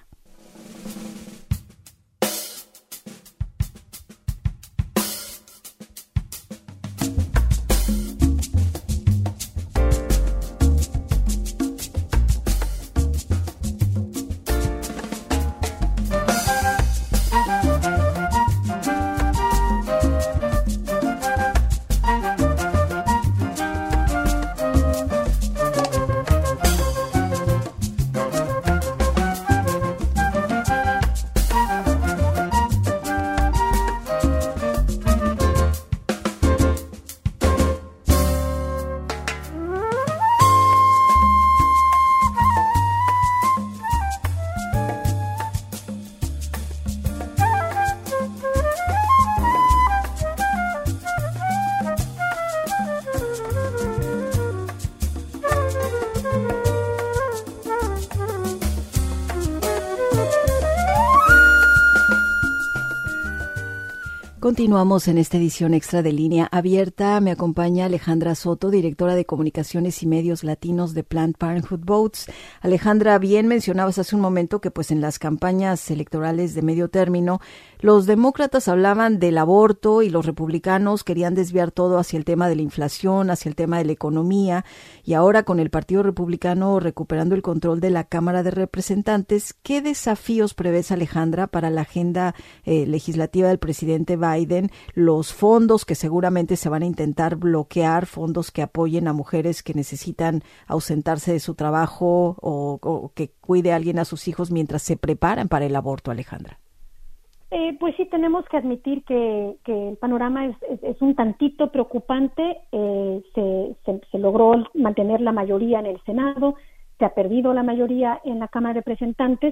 Continuamos en esta edición extra de Línea Abierta. Me acompaña Alejandra Soto, directora de Comunicaciones y Medios Latinos de Planned Parenthood Votes. Alejandra, bien mencionabas hace un momento que pues en las campañas electorales de medio término, los demócratas hablaban del aborto y los republicanos querían desviar todo hacia el tema de la inflación, hacia el tema de la economía, y ahora con el Partido Republicano recuperando el control de la Cámara de Representantes, ¿qué desafíos prevés, Alejandra, para la agenda eh, legislativa del presidente Biden? Los fondos que seguramente se van a intentar bloquear, fondos que apoyen a mujeres que necesitan ausentarse de su trabajo o, o que cuide a alguien a sus hijos mientras se preparan para el aborto, Alejandra. Eh, pues sí, tenemos que admitir que, que el panorama es, es, es un tantito preocupante. Eh, se, se, se logró mantener la mayoría en el Senado, se ha perdido la mayoría en la Cámara de Representantes,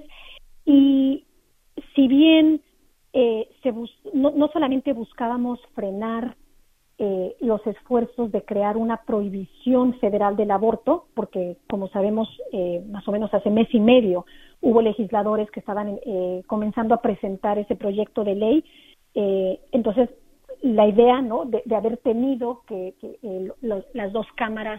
y si bien eh, se bus- no, no solamente buscábamos frenar eh, los esfuerzos de crear una prohibición federal del aborto, porque como sabemos, eh, más o menos hace mes y medio hubo legisladores que estaban eh, comenzando a presentar ese proyecto de ley. Eh, entonces, la idea, ¿no?, de, de haber tenido que, que eh, los, las dos cámaras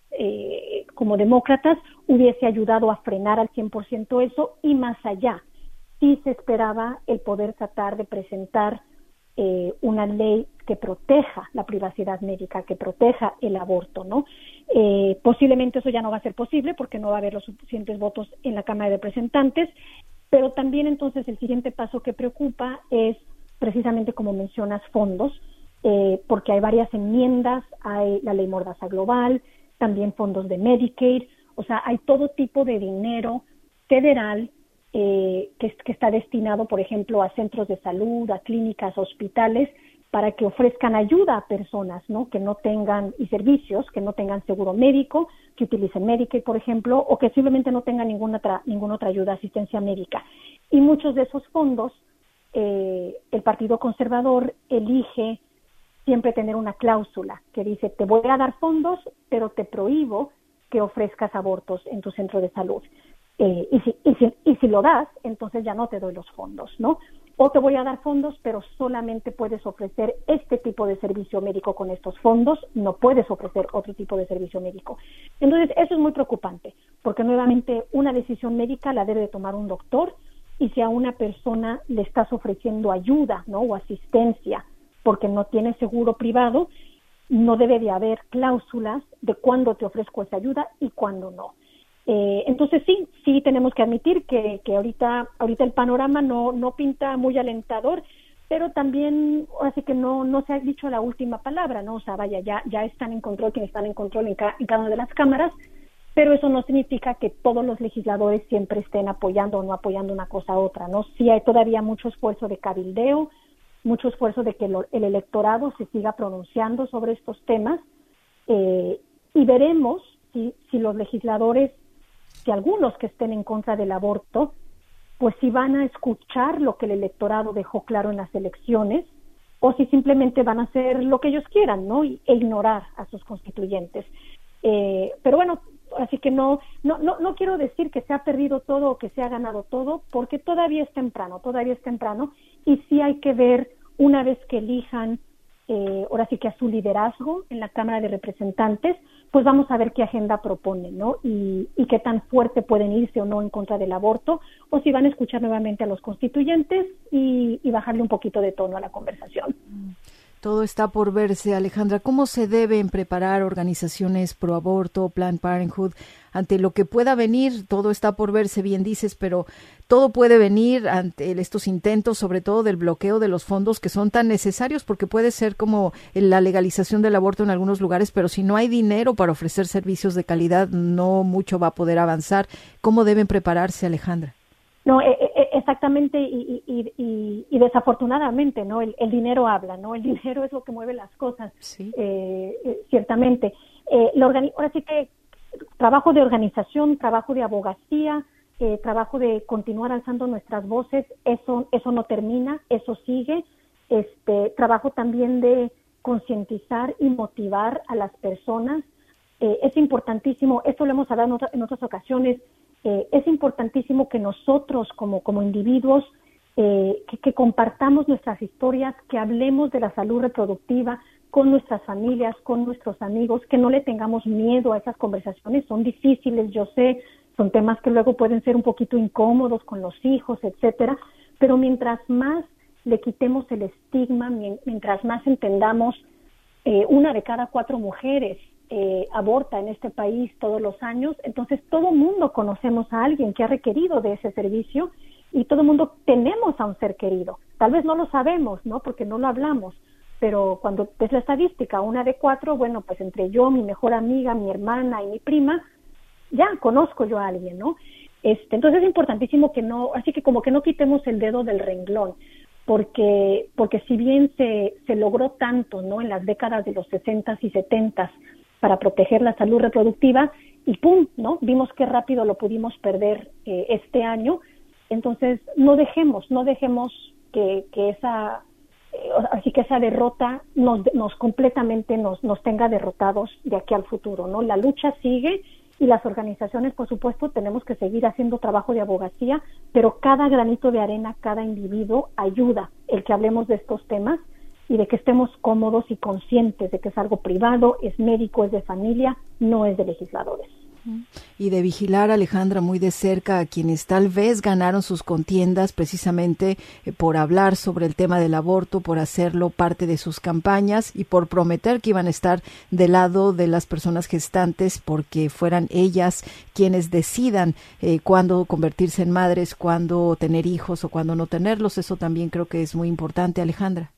eh, como demócratas hubiese ayudado a frenar al cien por ciento eso, y más allá, sí se esperaba el poder tratar de presentar eh, una ley que proteja la privacidad médica, que proteja el aborto, ¿no? Eh, posiblemente eso ya no va a ser posible porque no va a haber los suficientes votos en la Cámara de Representantes, pero también entonces el siguiente paso que preocupa es precisamente, como mencionas, fondos, eh, porque hay varias enmiendas, hay la ley Mordaza Global, también fondos de Medicaid, o sea, hay todo tipo de dinero federal eh, que, que está destinado, por ejemplo, a centros de salud, a clínicas, a hospitales, para que ofrezcan ayuda a personas, ¿no?, que no tengan, y servicios, que no tengan seguro médico, que utilicen Medicaid, por ejemplo, o que simplemente no tengan ninguna otra, ninguna otra ayuda, asistencia médica. Y muchos de esos fondos, eh, el Partido Conservador elige siempre tener una cláusula que dice: te voy a dar fondos, pero te prohíbo que ofrezcas abortos en tu centro de salud. Eh, y, si, y, si, y si lo das, entonces ya no te doy los fondos, ¿no? O te voy a dar fondos, pero solamente puedes ofrecer este tipo de servicio médico con estos fondos, no puedes ofrecer otro tipo de servicio médico. Entonces, eso es muy preocupante, porque nuevamente una decisión médica la debe de tomar un doctor, y si a una persona le estás ofreciendo ayuda, ¿no?, o asistencia porque no tiene seguro privado, no debe de haber cláusulas de cuándo te ofrezco esa ayuda y cuándo no. Eh, entonces sí, sí tenemos que admitir que, que ahorita, ahorita el panorama no, no pinta muy alentador, pero también, así que no, no se ha dicho la última palabra, ¿no? O sea, vaya, ya, ya están en control quienes están en control en, ca- en cada una de las cámaras, pero eso no significa que todos los legisladores siempre estén apoyando o no apoyando una cosa a otra, ¿no? Sí hay todavía mucho esfuerzo de cabildeo, mucho esfuerzo de que lo, el electorado se siga pronunciando sobre estos temas, eh, y veremos si, si los legisladores, si algunos que estén en contra del aborto, pues si van a escuchar lo que el electorado dejó claro en las elecciones, o si simplemente van a hacer lo que ellos quieran, ¿no?, y, e ignorar a sus constituyentes. Eh, pero bueno, así que no, no, no, no quiero decir que se ha perdido todo o que se ha ganado todo, porque todavía es temprano, todavía es temprano, y sí hay que ver, una vez que elijan, eh, ahora sí que a su liderazgo en la Cámara de Representantes, pues vamos a ver qué agenda proponen, ¿no? Y, y qué tan fuerte pueden irse o no en contra del aborto, o si van a escuchar nuevamente a los constituyentes y, y bajarle un poquito de tono a la conversación. Todo está por verse, Alejandra. ¿Cómo se deben preparar organizaciones pro aborto, Planned Parenthood, ante lo que pueda venir? Todo está por verse, bien dices, pero todo puede venir ante estos intentos, sobre todo del bloqueo de los fondos que son tan necesarios, porque puede ser como la legalización del aborto en algunos lugares, pero si no hay dinero para ofrecer servicios de calidad, no mucho va a poder avanzar. ¿Cómo deben prepararse, Alejandra? No, eh, eh, exactamente, y, y, y, y desafortunadamente, ¿no? El, el dinero habla, ¿no? El dinero es lo que mueve las cosas, sí. eh, eh, ciertamente. Eh, la organi- ahora sí que trabajo de organización, trabajo de abogacía, eh, trabajo de continuar alzando nuestras voces, eso, eso no termina, eso sigue. Este, trabajo también de concientizar y motivar a las personas. Eh, es importantísimo, esto lo hemos hablado en, otra, en otras ocasiones. Eh, es importantísimo que nosotros como, como individuos eh, que, que compartamos nuestras historias, que hablemos de la salud reproductiva con nuestras familias, con nuestros amigos, que no le tengamos miedo a esas conversaciones. Son difíciles, yo sé, son temas que luego pueden ser un poquito incómodos con los hijos, etcétera, pero mientras más le quitemos el estigma, mientras más entendamos, eh, una de cada cuatro mujeres eh, aborta en este país todos los años, entonces todo mundo conocemos a alguien que ha requerido de ese servicio y todo mundo tenemos a un ser querido. Tal vez no lo sabemos, ¿no? Porque no lo hablamos, pero cuando ves la estadística, una de cuatro, bueno, pues entre yo, mi mejor amiga, mi hermana y mi prima, ya conozco yo a alguien, ¿no? Este, entonces es importantísimo que no, así que como que no quitemos el dedo del renglón, porque porque si bien se, se logró tanto, ¿no?, en las décadas de los sesentas y setentas para proteger la salud reproductiva, y pum, ¿no?, vimos qué rápido lo pudimos perder eh, este año. Entonces no dejemos, no dejemos que, que esa, eh, así que esa derrota nos, nos completamente nos, nos tenga derrotados de aquí al futuro, ¿no? La lucha sigue. Y las organizaciones, por supuesto, tenemos que seguir haciendo trabajo de abogacía, pero cada granito de arena, cada individuo ayuda el que hablemos de estos temas y de que estemos cómodos y conscientes de que es algo privado, es médico, es de familia, no es de legisladores. Y de vigilar, Alejandra, muy de cerca a quienes tal vez ganaron sus contiendas precisamente eh, por hablar sobre el tema del aborto, por hacerlo parte de sus campañas y por prometer que iban a estar del lado de las personas gestantes porque fueran ellas quienes decidan eh, cuándo convertirse en madres, cuándo tener hijos o cuándo no tenerlos. Eso también creo que es muy importante, Alejandra.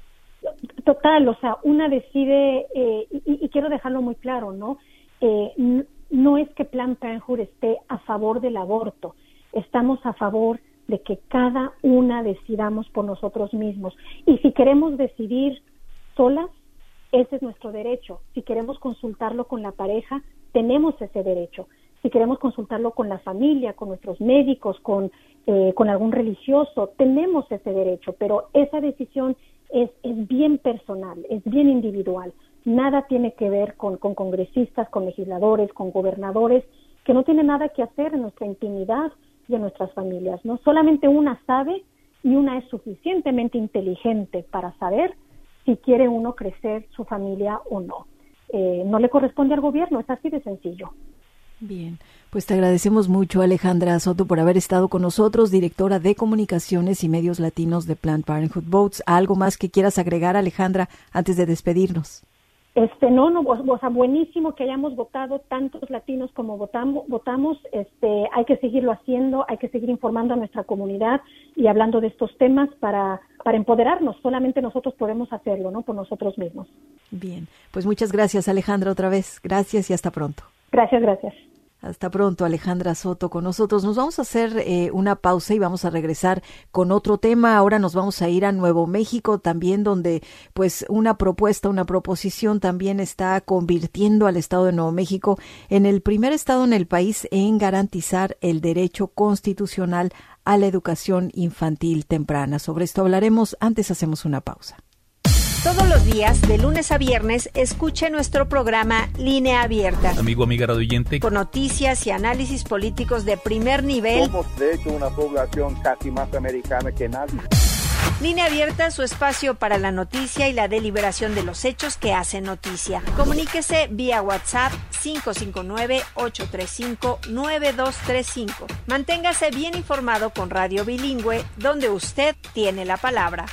Total, o sea, una decide, eh, y, y quiero dejarlo muy claro, ¿no? Eh, No es que Planned Parenthood esté a favor del aborto, estamos a favor de que cada una decidamos por nosotros mismos. Y si queremos decidir solas, ese es nuestro derecho. Si queremos consultarlo con la pareja, tenemos ese derecho. Si queremos consultarlo con la familia, con nuestros médicos, con, eh, con algún religioso, tenemos ese derecho. Pero esa decisión es, es bien personal, es bien individual. Nada tiene que ver con, con congresistas, con legisladores, con gobernadores, que no tienen nada que hacer en nuestra intimidad y en nuestras familias, ¿no? Solamente una sabe y una es suficientemente inteligente para saber si quiere uno crecer su familia o no. Eh, no le corresponde al gobierno, es así de sencillo. Bien, pues te agradecemos mucho, Alejandra Soto, por haber estado con nosotros, directora de Comunicaciones y Medios Latinos de Planned Parenthood Votes. ¿Algo más que quieras agregar, Alejandra, antes de despedirnos? Este, no, no, o sea, buenísimo que hayamos votado tantos latinos como votamos, votamos, este, hay que seguirlo haciendo, hay que seguir informando a nuestra comunidad y hablando de estos temas para, para empoderarnos, solamente nosotros podemos hacerlo, ¿no?, por nosotros mismos. Bien, pues muchas gracias, Alejandra, otra vez, gracias y hasta pronto. Gracias, gracias. Hasta pronto, Alejandra Soto con nosotros. Nos vamos a hacer eh, una pausa y vamos a regresar con otro tema. Ahora nos vamos a ir a Nuevo México también, donde pues una propuesta, una proposición también está convirtiendo al estado de Nuevo México en el primer estado en el país en garantizar el derecho constitucional a la educación infantil temprana. Sobre esto hablaremos. Antes hacemos una pausa. Todos los días, de lunes a viernes, escuche nuestro programa Línea Abierta. Amigo, amiga radioyente. Con noticias y análisis políticos de primer nivel. Somos, de hecho, una población casi más americana que nadie. Línea Abierta, su espacio para la noticia y la deliberación de los hechos que hacen noticia. Comuníquese vía WhatsApp cinco cinco nueve, ocho tres cinco, nueve dos tres cinco. Manténgase bien informado con Radio Bilingüe, donde usted tiene la palabra.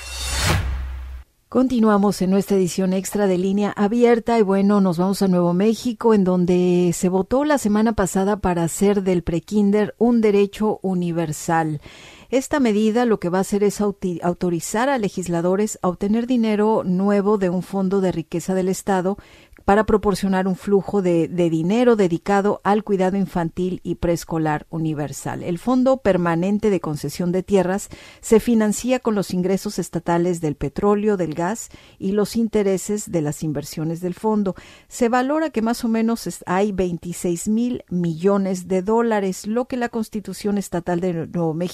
Continuamos en nuestra edición extra de Línea Abierta y bueno, nos vamos a Nuevo México, en donde se votó la semana pasada para hacer del prekinder un derecho universal. Esta medida lo que va a hacer es autorizar a legisladores a obtener dinero nuevo de un fondo de riqueza del Estado para proporcionar un flujo de, de dinero dedicado al cuidado infantil y preescolar universal. El Fondo Permanente de Concesión de Tierras se financia con los ingresos estatales del petróleo, del gas y los intereses de las inversiones del fondo. Se valora que más o menos hay veintiséis mil millones de dólares, lo que la Constitución Estatal de Nuevo México hace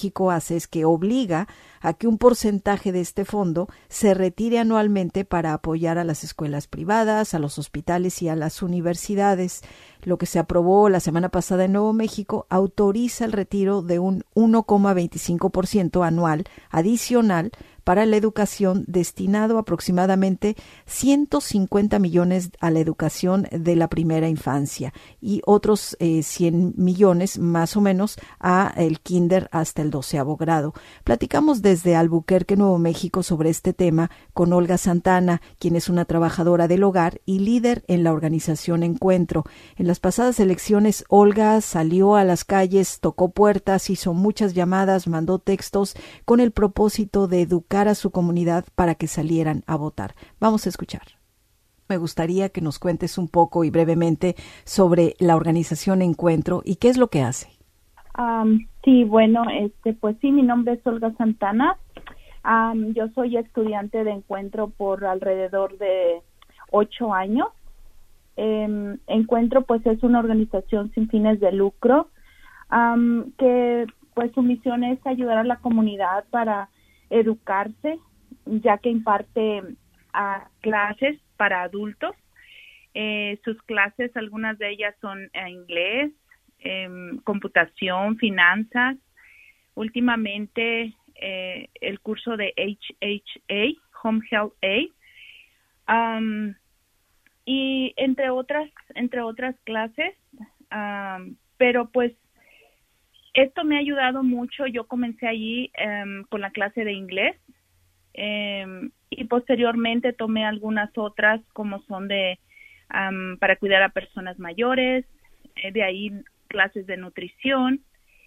Texas es que obliga a que un porcentaje de este fondo se retire anualmente para apoyar a las escuelas privadas, a los hospitales y a las universidades. Lo que se aprobó la semana pasada en Nuevo México autoriza el retiro de un uno coma veinticinco por ciento anual adicional para la educación, destinado aproximadamente ciento cincuenta millones a la educación de la primera infancia y otros eh, cien millones más o menos a el kinder hasta el doceavo grado. Platicamos desde Albuquerque, Nuevo México, sobre este tema con Olga Santana, quien es una trabajadora del hogar y líder en la organización Encuentro. En las pasadas elecciones, Olga salió a las calles, tocó puertas, hizo muchas llamadas, mandó textos con el propósito de educar a su comunidad para que salieran a votar. Vamos a escuchar. Me gustaría que nos cuentes un poco y brevemente sobre la organización Encuentro y qué es lo que hace. Um, sí, bueno, este, pues sí, mi nombre es Olga Santana. Um, yo soy estudiante de Encuentro por alrededor de ocho años. Um, Encuentro, pues, es una organización sin fines de lucro um, que, pues, su misión es ayudar a la comunidad para educarse, ya que imparte uh, clases para adultos. Eh, sus clases, algunas de ellas son en inglés, eh, computación, finanzas. Últimamente, eh, el curso de H H A, Home Health Aid, um, y entre otras, entre otras clases, um, pero pues esto me ha ayudado mucho. Yo comencé allí um, con la clase de inglés um, y posteriormente tomé algunas otras como son de um, para cuidar a personas mayores, eh, de ahí clases de nutrición.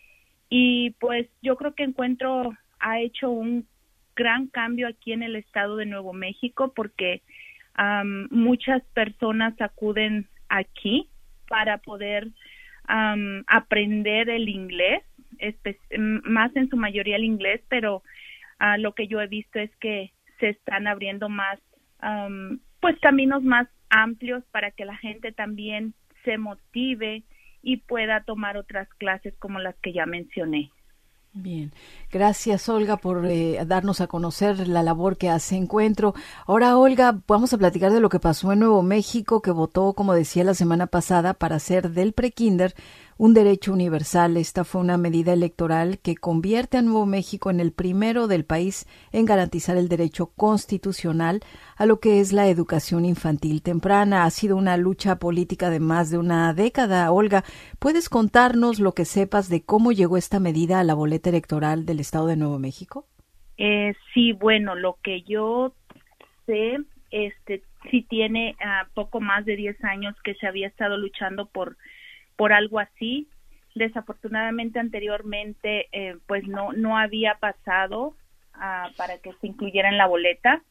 Y pues yo creo que Encuentro ha hecho un gran cambio aquí en el estado de Nuevo México porque um, muchas personas acuden aquí para poder Um, aprender el inglés, espe- más en su mayoría el inglés, pero uh, lo que yo he visto es que se están abriendo más, um, pues caminos más amplios para que la gente también se motive y pueda tomar otras clases como las que ya mencioné. Bien, gracias Olga por eh, darnos a conocer la labor que hace Encuentro. Ahora Olga, vamos a platicar de lo que pasó en Nuevo México, que votó, como decía la semana pasada, para hacer del prekinder un derecho universal. Esta fue una medida electoral que convierte a Nuevo México en el primero del país en garantizar el derecho constitucional a lo que es la educación infantil temprana. Ha sido una lucha política de más de una década. Olga, ¿puedes contarnos lo que sepas de cómo llegó esta medida a la boleta electoral del estado de Nuevo México? Eh, sí, bueno, lo que yo sé, este, sí tiene uh, poco más de diez años que se había estado luchando por por algo así. Desafortunadamente anteriormente eh, pues no no había pasado uh, para que se incluyera en la boleta.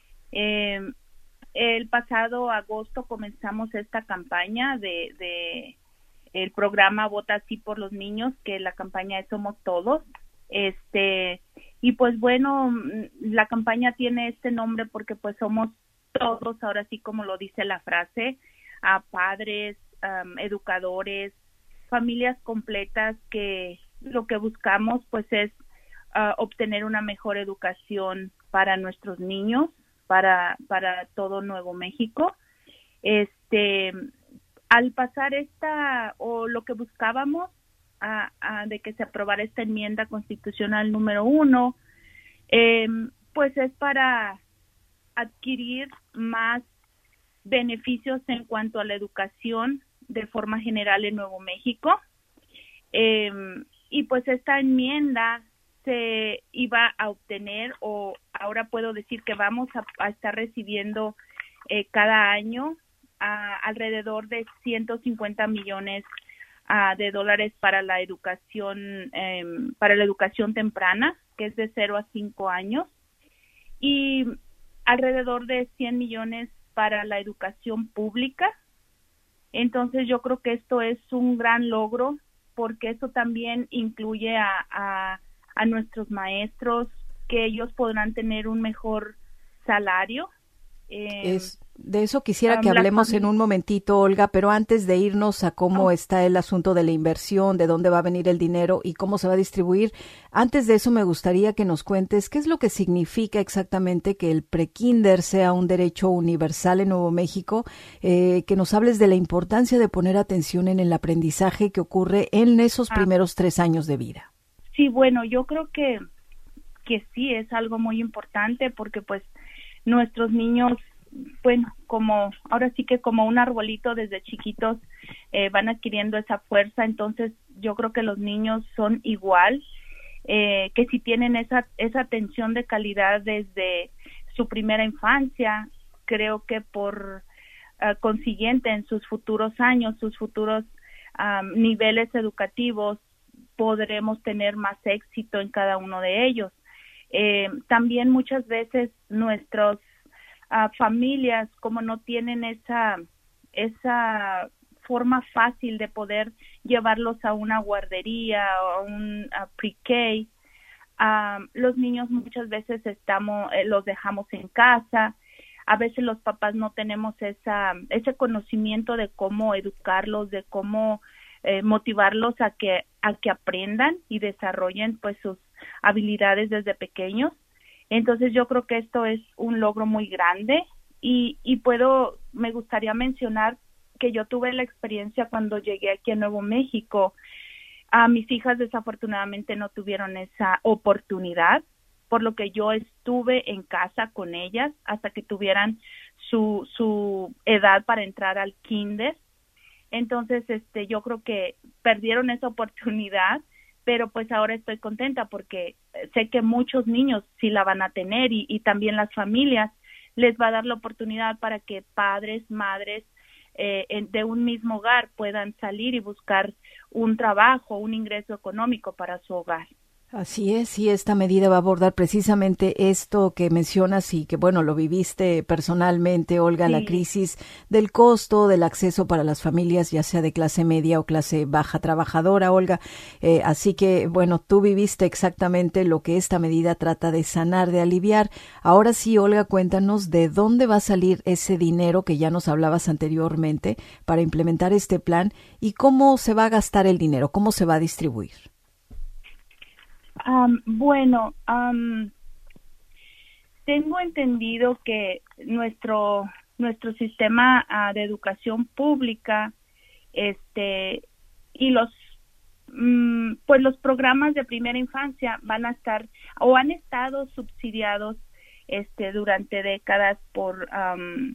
Eh, el pasado agosto comenzamos esta campaña de, de el programa Vota Sí por los Niños, que la campaña es Somos Todos. Este y pues bueno, la campaña tiene este nombre porque pues somos todos, ahora sí como lo dice la frase, a padres, Um, educadores, familias completas, que lo que buscamos pues es uh, obtener una mejor educación para nuestros niños, para para todo Nuevo México. Este, al pasar esta o lo que buscábamos uh, uh, de que se aprobara esta enmienda constitucional número uno, eh, pues es para adquirir más beneficios en cuanto a la educación de forma general en Nuevo México. Eh, y pues esta enmienda se iba a obtener, o ahora puedo decir que vamos a, a estar recibiendo eh, cada año a, alrededor de ciento cincuenta millones uh, de dólares para la educación, eh, para la educación temprana, que es de cero a cinco años, y alrededor de cien millones para la educación pública. Entonces yo creo que esto es un gran logro porque esto también incluye a, a, a nuestros maestros, que ellos podrán tener un mejor salario. Eh, es De eso quisiera um, que hablemos familias. en un momentito, Olga, pero antes de irnos a cómo oh. está el asunto de la inversión, de dónde va a venir el dinero y cómo se va a distribuir, antes de eso me gustaría que nos cuentes qué es lo que significa exactamente que el prekinder sea un derecho universal en Nuevo México, eh, que nos hables de la importancia de poner atención en el aprendizaje que ocurre en esos ah. primeros tres años de vida. Sí, bueno, yo creo que, que sí es algo muy importante porque pues nuestros niños, bueno, como ahora sí que como un arbolito desde chiquitos eh, van adquiriendo esa fuerza, entonces yo creo que los niños son igual, eh, que si tienen esa esa atención de calidad desde su primera infancia, creo que por uh, consiguiente en sus futuros años, sus futuros um, niveles educativos, podremos tener más éxito en cada uno de ellos. Eh, también muchas veces nuestros Uh, familias como no tienen esa esa forma fácil de poder llevarlos a una guardería o a un a pre-K, uh, los niños muchas veces estamos eh, los dejamos en casa, a veces los papás no tenemos esa ese conocimiento de cómo educarlos, de cómo eh, motivarlos a que a que aprendan y desarrollen pues sus habilidades desde pequeños. Entonces yo creo que esto es un logro muy grande y, y puedo, me gustaría mencionar que yo tuve la experiencia cuando llegué aquí a Nuevo México. A mis hijas desafortunadamente no tuvieron esa oportunidad, por lo que yo estuve en casa con ellas hasta que tuvieran su, su edad para entrar al kinder. Entonces este, yo creo que perdieron esa oportunidad, pero pues ahora estoy contenta porque sé que muchos niños sí la van a tener y, y también las familias les va a dar la oportunidad para que padres, madres eh, de un mismo hogar puedan salir y buscar un trabajo, un ingreso económico para su hogar. Así es, y esta medida va a abordar precisamente esto que mencionas y que, bueno, lo viviste personalmente, Olga, sí. La crisis del costo del acceso para las familias, ya sea de clase media o clase baja trabajadora, Olga. Eh, así que, bueno, tú viviste exactamente lo que esta medida trata de sanar, de aliviar. Ahora sí, Olga, cuéntanos de dónde va a salir ese dinero que ya nos hablabas anteriormente para implementar este plan y cómo se va a gastar el dinero, cómo se va a distribuir. Um, bueno, um, tengo entendido que nuestro nuestro sistema uh, de educación pública, este y los um, pues los programas de primera infancia van a estar o han estado subsidiados este durante décadas por um,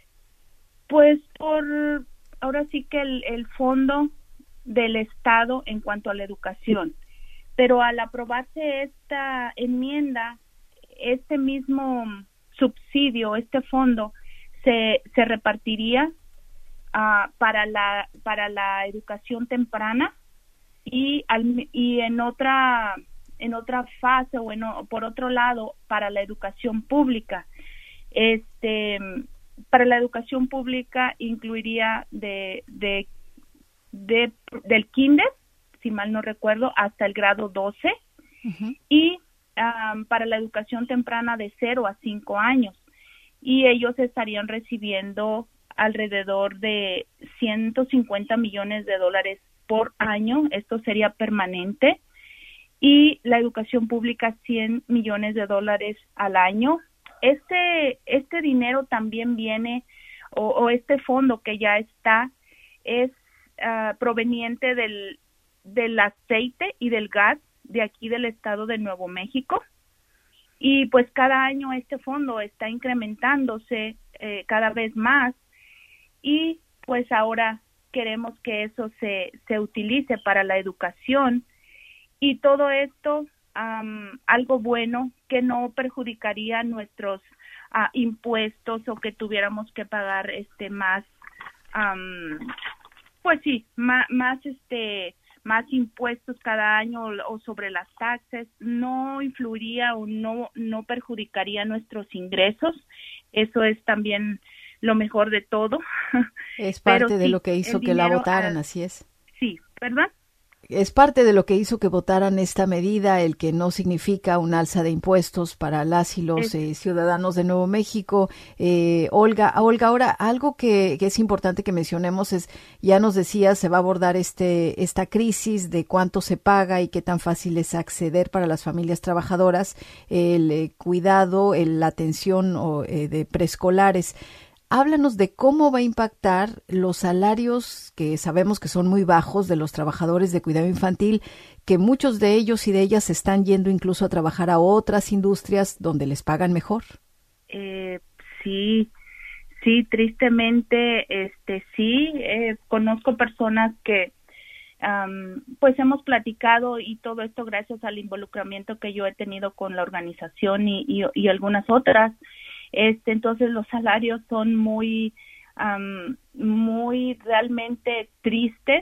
pues por ahora sí que el, el fondo del Estado en cuanto a la educación. Pero al aprobarse esta enmienda, este mismo subsidio, este fondo, se, se repartiría uh, para la para la educación temprana y al, y en otra en otra fase o en, por otro lado para la educación pública. Este para la educación pública incluiría de de, de del kinder, si mal no recuerdo, hasta el grado doce, uh-huh. y um, para la educación temprana de cero a cinco años. Y ellos estarían recibiendo alrededor de ciento cincuenta millones de dólares por año, esto sería permanente, y la educación pública cien millones de dólares al año. Este, este dinero también viene, o, o este fondo que ya está, es uh, proveniente del del aceite y del gas de aquí del estado de Nuevo México y pues cada año este fondo está incrementándose eh, cada vez más y pues ahora queremos que eso se, se utilice para la educación y todo esto um, algo bueno que no perjudicaría nuestros uh, impuestos o que tuviéramos que pagar este más um, pues sí más, más este más impuestos cada año o sobre las taxas, no influiría o no no perjudicaría nuestros ingresos. Eso es también lo mejor de todo. Es parte Pero de sí, lo que hizo que la votaran, a, así es. Sí, ¿verdad? es parte de lo que hizo que votaran esta medida, el que no significa un alza de impuestos para las y los eh, ciudadanos de Nuevo México. Eh, Olga, Olga, ahora algo que, que es importante que mencionemos es, ya nos decías, se va a abordar este esta crisis de cuánto se paga y qué tan fácil es acceder para las familias trabajadoras, el eh, cuidado, el, la atención o, eh, de preescolares. Háblanos de cómo va a impactar los salarios que sabemos que son muy bajos de los trabajadores de cuidado infantil, que muchos de ellos y de ellas están yendo incluso a trabajar a otras industrias donde les pagan mejor. Eh, sí, sí, tristemente, este, sí, eh, conozco personas que, um, pues hemos platicado y todo esto gracias al involucramiento que yo he tenido con la organización y, y, y algunas otras. Este, entonces los salarios son muy, um, muy realmente tristes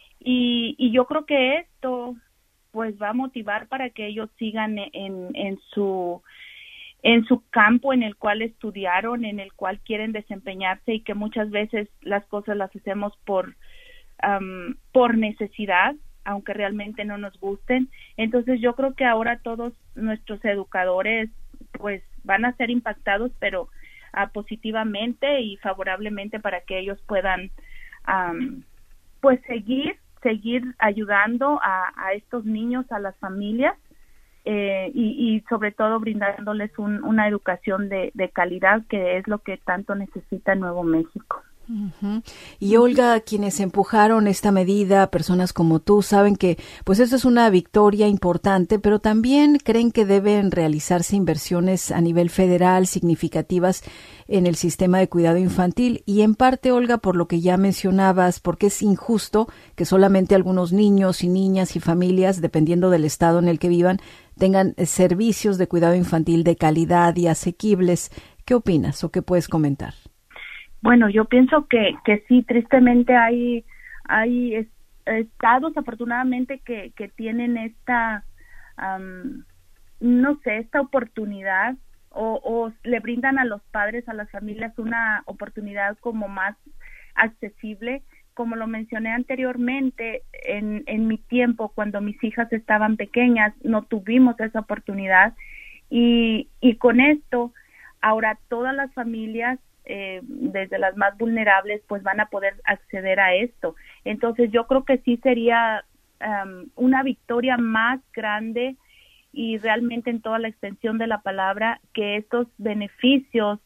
y, y yo creo que esto pues va a motivar para que ellos sigan en, en su en su campo en el cual estudiaron, en el cual quieren desempeñarse y que muchas veces las cosas las hacemos por um, por necesidad, aunque realmente no nos gusten. Entonces yo creo que ahora todos nuestros educadores pues van a ser impactados, pero uh, positivamente y favorablemente para que ellos puedan um, pues seguir, seguir ayudando a, a estos niños, a las familias eh, y, y sobre todo brindándoles un, una educación de, de calidad, que es lo que tanto necesita Nuevo México. Uh-huh. Y Olga, quienes empujaron esta medida, personas como tú, saben que pues esto es una victoria importante, pero también creen que deben realizarse inversiones a nivel federal significativas en el sistema de cuidado infantil y en parte, Olga, por lo que ya mencionabas, porque es injusto que solamente algunos niños y niñas y familias, dependiendo del estado en el que vivan, tengan servicios de cuidado infantil de calidad y asequibles. ¿Qué opinas o qué puedes comentar? Bueno, yo pienso que, que sí, tristemente hay hay es, estados afortunadamente que, que tienen esta, um, no sé, esta oportunidad o, o le brindan a los padres, a las familias una oportunidad como más accesible. Como lo mencioné anteriormente, en, en mi tiempo, cuando mis hijas estaban pequeñas, no tuvimos esa oportunidad y, y con esto, ahora todas las familias, Eh, desde las más vulnerables, pues van a poder acceder a esto. Entonces yo creo que sí sería um, una victoria más grande y realmente en toda la extensión de la palabra que estos beneficios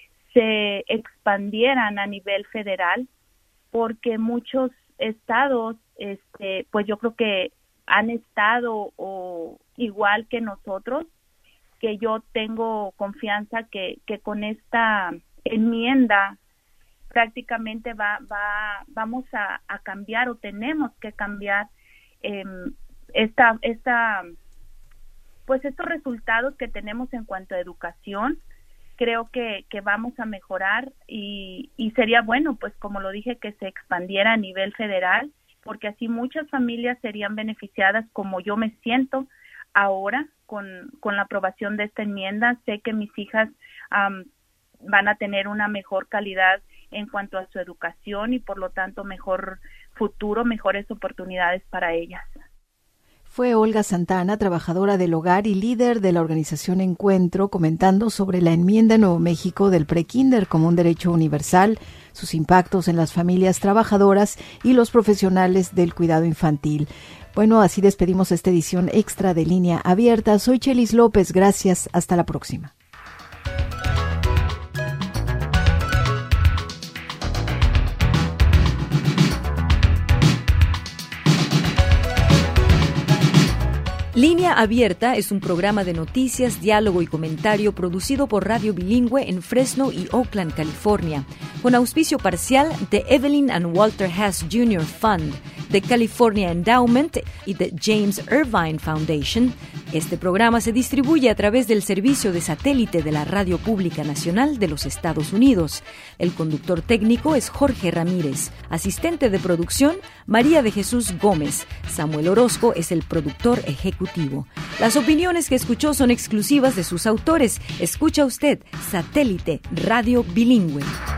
se expandieran a nivel federal, porque muchos estados, este, pues yo creo que han estado o igual que nosotros, que yo tengo confianza que, que con esta enmienda prácticamente va va vamos a, a cambiar o tenemos que cambiar eh, esta esta pues estos resultados que tenemos en cuanto a educación. Creo que que vamos a mejorar y y sería bueno, pues como lo dije, que se expandiera a nivel federal, porque así muchas familias serían beneficiadas, como yo me siento ahora con con la aprobación de esta enmienda. Sé que mis hijas um, van a tener una mejor calidad en cuanto a su educación y por lo tanto mejor futuro, mejores oportunidades para ellas. Fue Olga Santana, trabajadora del hogar y líder de la organización Encuentro, comentando sobre la enmienda en Nuevo México del prekinder como un derecho universal, sus impactos en las familias trabajadoras y los profesionales del cuidado infantil. Bueno, así despedimos esta edición extra de Línea Abierta. Soy Chelis López, gracias, hasta la próxima. Línea Abierta es un programa de noticias, diálogo y comentario producido por Radio Bilingüe en Fresno y Oakland, California, con auspicio parcial de Evelyn and Walter Haas junior Fund, de California Endowment y de James Irvine Foundation. Este programa se distribuye a través del servicio de satélite de la Radio Pública Nacional de los Estados Unidos. El conductor técnico es Jorge Ramírez. Asistente de producción, María de Jesús Gómez. Samuel Orozco es el productor ejecutivo. Las opiniones que escuchó son exclusivas de sus autores. Escucha usted Satélite Radio Bilingüe.